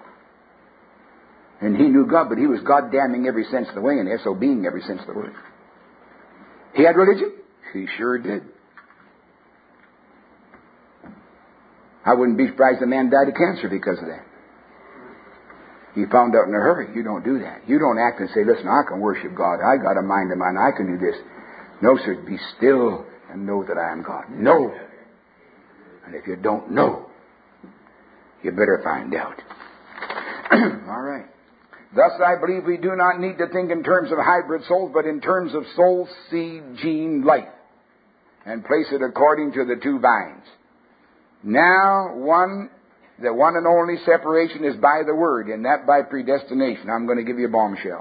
And he knew God, but he was God-damning every sense of the way and S O B-ing every sense of the word. He had religion? He sure did. I wouldn't be surprised the man died of cancer because of that. He found out in a hurry. You don't do that. You don't act and say, listen, I can worship God. I got a mind of mine. I can do this. No, sir, be still and know that I am God. No. And if you don't know, You better find out. All right. Thus, I believe we do not need to think in terms of hybrid souls, but in terms of soul, seed, gene, life, and place it according to the two vines. Now, one, the one and only separation is by the Word, and that by predestination. I'm going to give you a bombshell.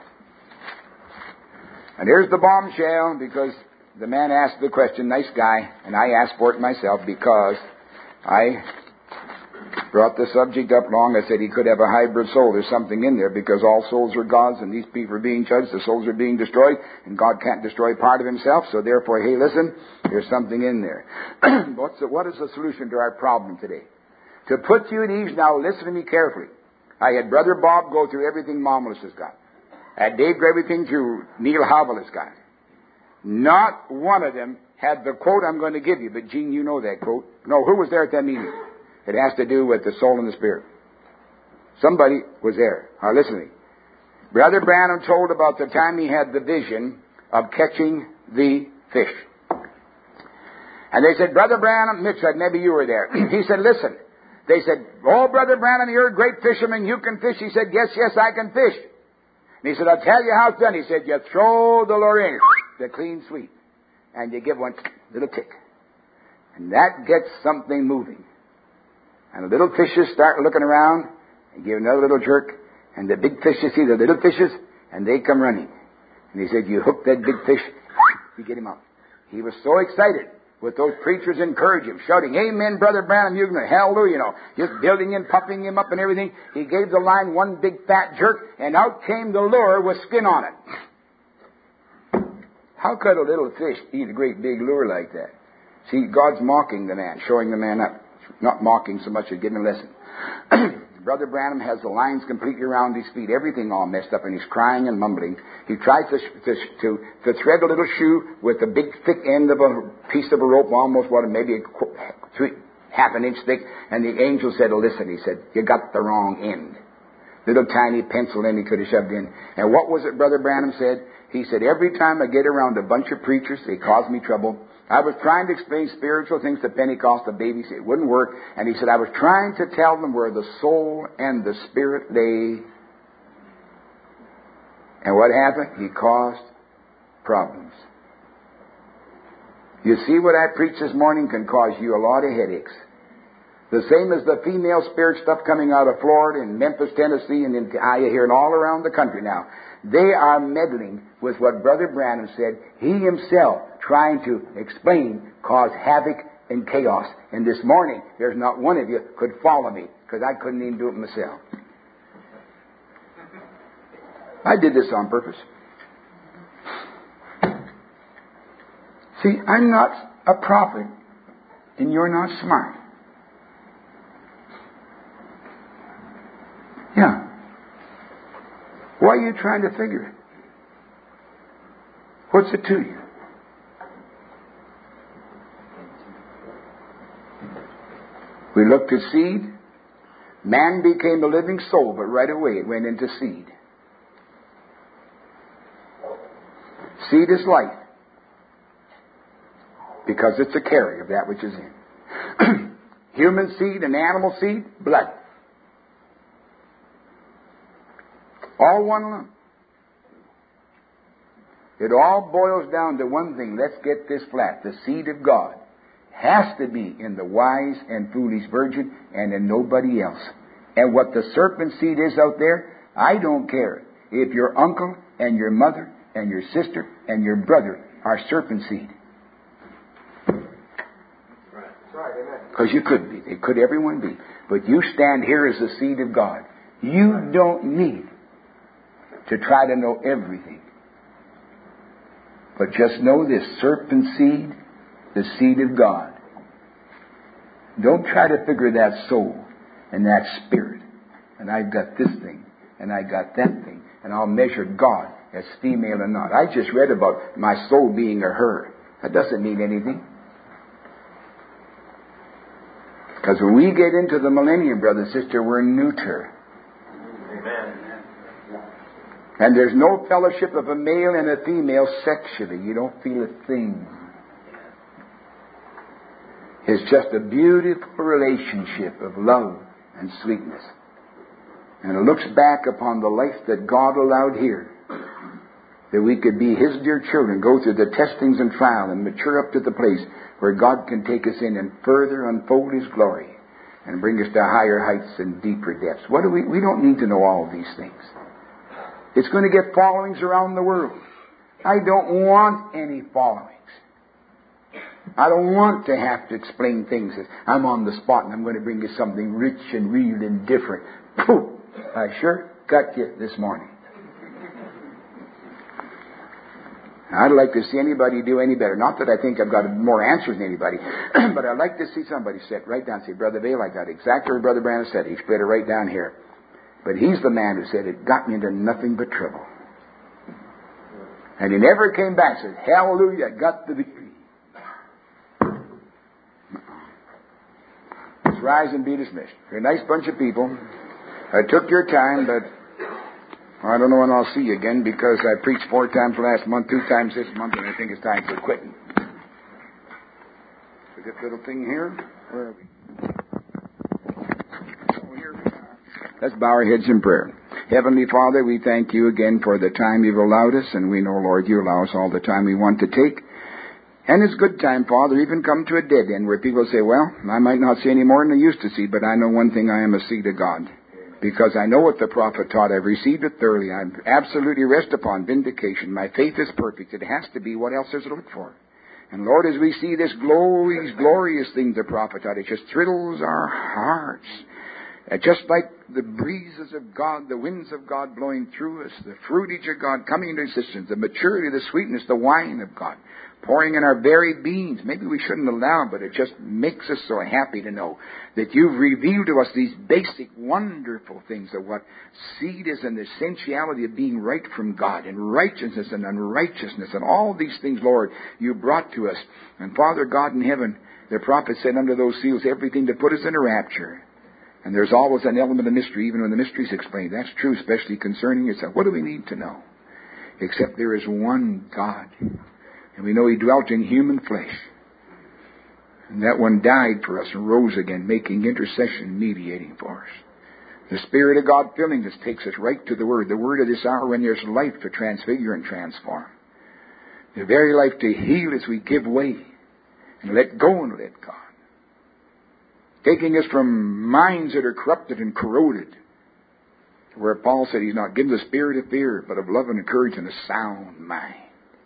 And here's the bombshell, because the man asked the question, nice guy, and I asked for it myself because I brought the subject up long. I said he could have a hybrid soul. There's something in there because all souls are God's and these people are being judged. The souls are being destroyed and God can't destroy part of himself. So therefore, hey, listen, there's something in there. What's the, what is the solution to our problem today? To put you at ease, now listen to me carefully. I had Brother Bob go through everything Momulus has got. I had Dave go everything through Neil Havel has got. Not one of them had the quote I'm going to give you, but Gene, you know that quote. No, who was there at that meeting? It has to do with the soul and the spirit. Somebody was there. Now listen to me. Brother Branham told about the time he had the vision of catching the fish. And they said, Brother Branham, Mitch said, maybe you were there. He said, listen. They said, oh, Brother Branham, you're a great fisherman. You can fish. He said, yes, yes, I can fish. And he said, I'll tell you how it's done. He said, you throw the lure in, the clean sweep, and you give one little tick. And that gets something moving. And the little fishes start looking around and give another little jerk. And the big fishes see the little fishes and they come running. And he said, you hook that big fish, you get him up. He was so excited with those preachers encouraging him, shouting, amen, Brother Branham, you know, hallelujah, you know, just building him, pumping him up and everything. He gave the line one big fat jerk and out came the lure with skin on it. How could a little fish eat a great big lure like that? See, God's mocking the man, showing the man up. Not mocking so much as giving a lesson. Brother Branham has the lines completely around his feet, everything all messed up, and he's crying and mumbling. He tries to, to, to, to thread a little shoe with the big thick end of a piece of a rope, almost what, maybe a three, half an inch thick, and the angel said, listen, he said, you got the wrong end. Little tiny pencil end he could have shoved in. And what was it Brother Branham said? He said, every time I get around a bunch of preachers, they cause me trouble. I was trying to explain spiritual things to Pentecostal babies. It wouldn't work. And he said, I was trying to tell them where the soul and the spirit lay. And what happened? He caused problems. You see, what I preached this morning can cause you a lot of headaches. The same as the female spirit stuff coming out of Florida and Memphis, Tennessee, and in Iowa here and all around the country now. They are meddling with what Brother Branham said. He himself, trying to explain, caused havoc and chaos. And this morning, there's not one of you could follow me, because I couldn't even do it myself. I did this on purpose. See, I'm not a prophet, and you're not smart. Yeah. Why are you trying to figure it? What's it to you? We looked at seed. Man became a living soul, but right away it went into seed. Seed is life, because it's a carrier of that which is in. Human seed and animal seed, blood. All one lump. It all boils down to one thing. Let's get this flat. The seed of God has to be in the wise and foolish virgin and in nobody else. And what the serpent seed is out there, I don't care if your uncle and your mother and your sister and your brother are serpent seed. Because you could be. It could everyone be. But you stand here as the seed of God. You don't need to try to know everything. But just know this serpent seed, the seed of God. Don't try to figure that soul and that spirit. And I've got this thing, and I got that thing, and I'll measure God as female or not. I just read about my soul being a her. That doesn't mean anything. Because when we get into the millennium, brother and sister, we're neuter. Amen. And there's no fellowship of a male and a female sexually. You don't feel a thing. It's just a beautiful relationship of love and sweetness. And it looks back upon the life that God allowed here, that we could be His dear children, go through the testings and trial and mature up to the place where God can take us in and further unfold His glory and bring us to higher heights and deeper depths. What do we, we don't need to know all of these things. It's going to get followings around the world. I don't want any followings. I don't want to have to explain things that I'm on the spot and I'm going to bring you something rich and real and different. Pooh! I sure got you this morning. I'd like to see anybody do any better. Not that I think I've got more answers than anybody, but I'd like to see somebody sit right down and say, Brother Vail, I got exactly what Brother Branham said. He's put it right down here. But he's the man who said, it got me into nothing but trouble. And he never came back and said, hallelujah, got the victory. Let's rise and be dismissed. You're a nice bunch of people. I took your time, but I don't know when I'll see you again because I preached four times last month, two times this month, and I think it's time for quitting. So this little thing here, where are we? Oh, here we are. Let's bow our heads in prayer. Heavenly Father, we thank you again for the time you've allowed us, and we know, Lord, you allow us all the time we want to take. And it's good time, Father, even come to a dead end where people say, well, I might not see any more than I used to see, but I know one thing, I am a seed of God. Because I know what the prophet taught. I've received it thoroughly. I absolutely rest upon vindication. My faith is perfect. It has to be. What else is to look for? And Lord, as we see this glory, these glorious things the prophet taught, it just thrills our hearts. Uh, just like the breezes of God, the winds of God blowing through us, the fruitage of God coming into existence, the maturity, the sweetness, the wine of God pouring in our very beings. Maybe we shouldn't allow, but it just makes us so happy to know that you've revealed to us these basic, wonderful things of what seed is and the essentiality of being right from God and righteousness and unrighteousness and all these things, Lord, you brought to us. And Father God in heaven, the prophet said under those seals everything to put us in a rapture. And there's always an element of mystery, even when the mystery is explained. That's true, especially concerning yourself. What do we need to know? Except there is one God. And we know He dwelt in human flesh. And that one died for us and rose again, making intercession, mediating for us. The Spirit of God filling us takes us right to the Word. The Word of this hour when there's life to transfigure and transform. The very life to heal as we give way and let go and let God. Taking us from minds that are corrupted and corroded. Where Paul said He's not given the spirit of fear, but of love and courage and a sound mind.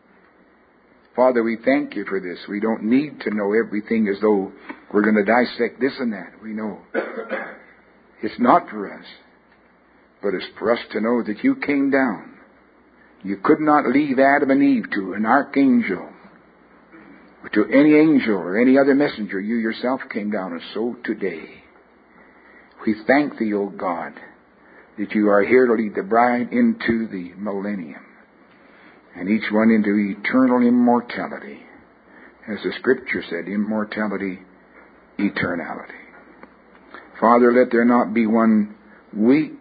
Father, we thank you for this. We don't need to know everything as though we're going to dissect this and that. We know it's not for us, but it's for us to know that you came down. You could not leave Adam and Eve to an archangel, or to any angel or any other messenger. You yourself came down, and so today we thank thee, O God, that you are here to lead the bride into the millennium. And each one into eternal immortality. As the Scripture said, immortality, eternality. Father, let there not be one weak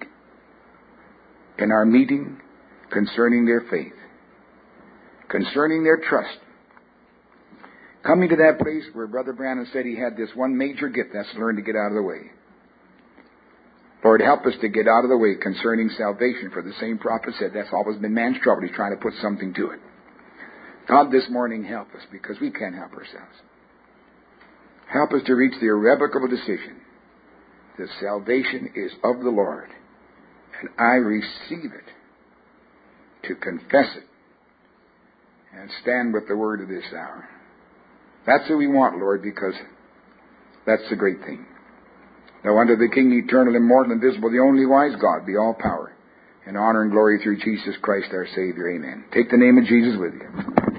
in our meeting concerning their faith, concerning their trust. Coming to that place where Brother Branham said he had this one major gift, that's to learn to get out of the way. Lord, help us to get out of the way concerning salvation, for the same prophet said that's always been man's trouble. He's trying to put something to it. God, this morning, help us, because we can't help ourselves. Help us to reach the irrevocable decision that salvation is of the Lord, and I receive it, to confess it, and stand with the word of this hour. That's who we want, Lord, because that's the great thing. Now unto the King, eternal, immortal, invisible, the only wise God, be all power and honor and glory through Jesus Christ our Savior. Amen. Take the name of Jesus with you.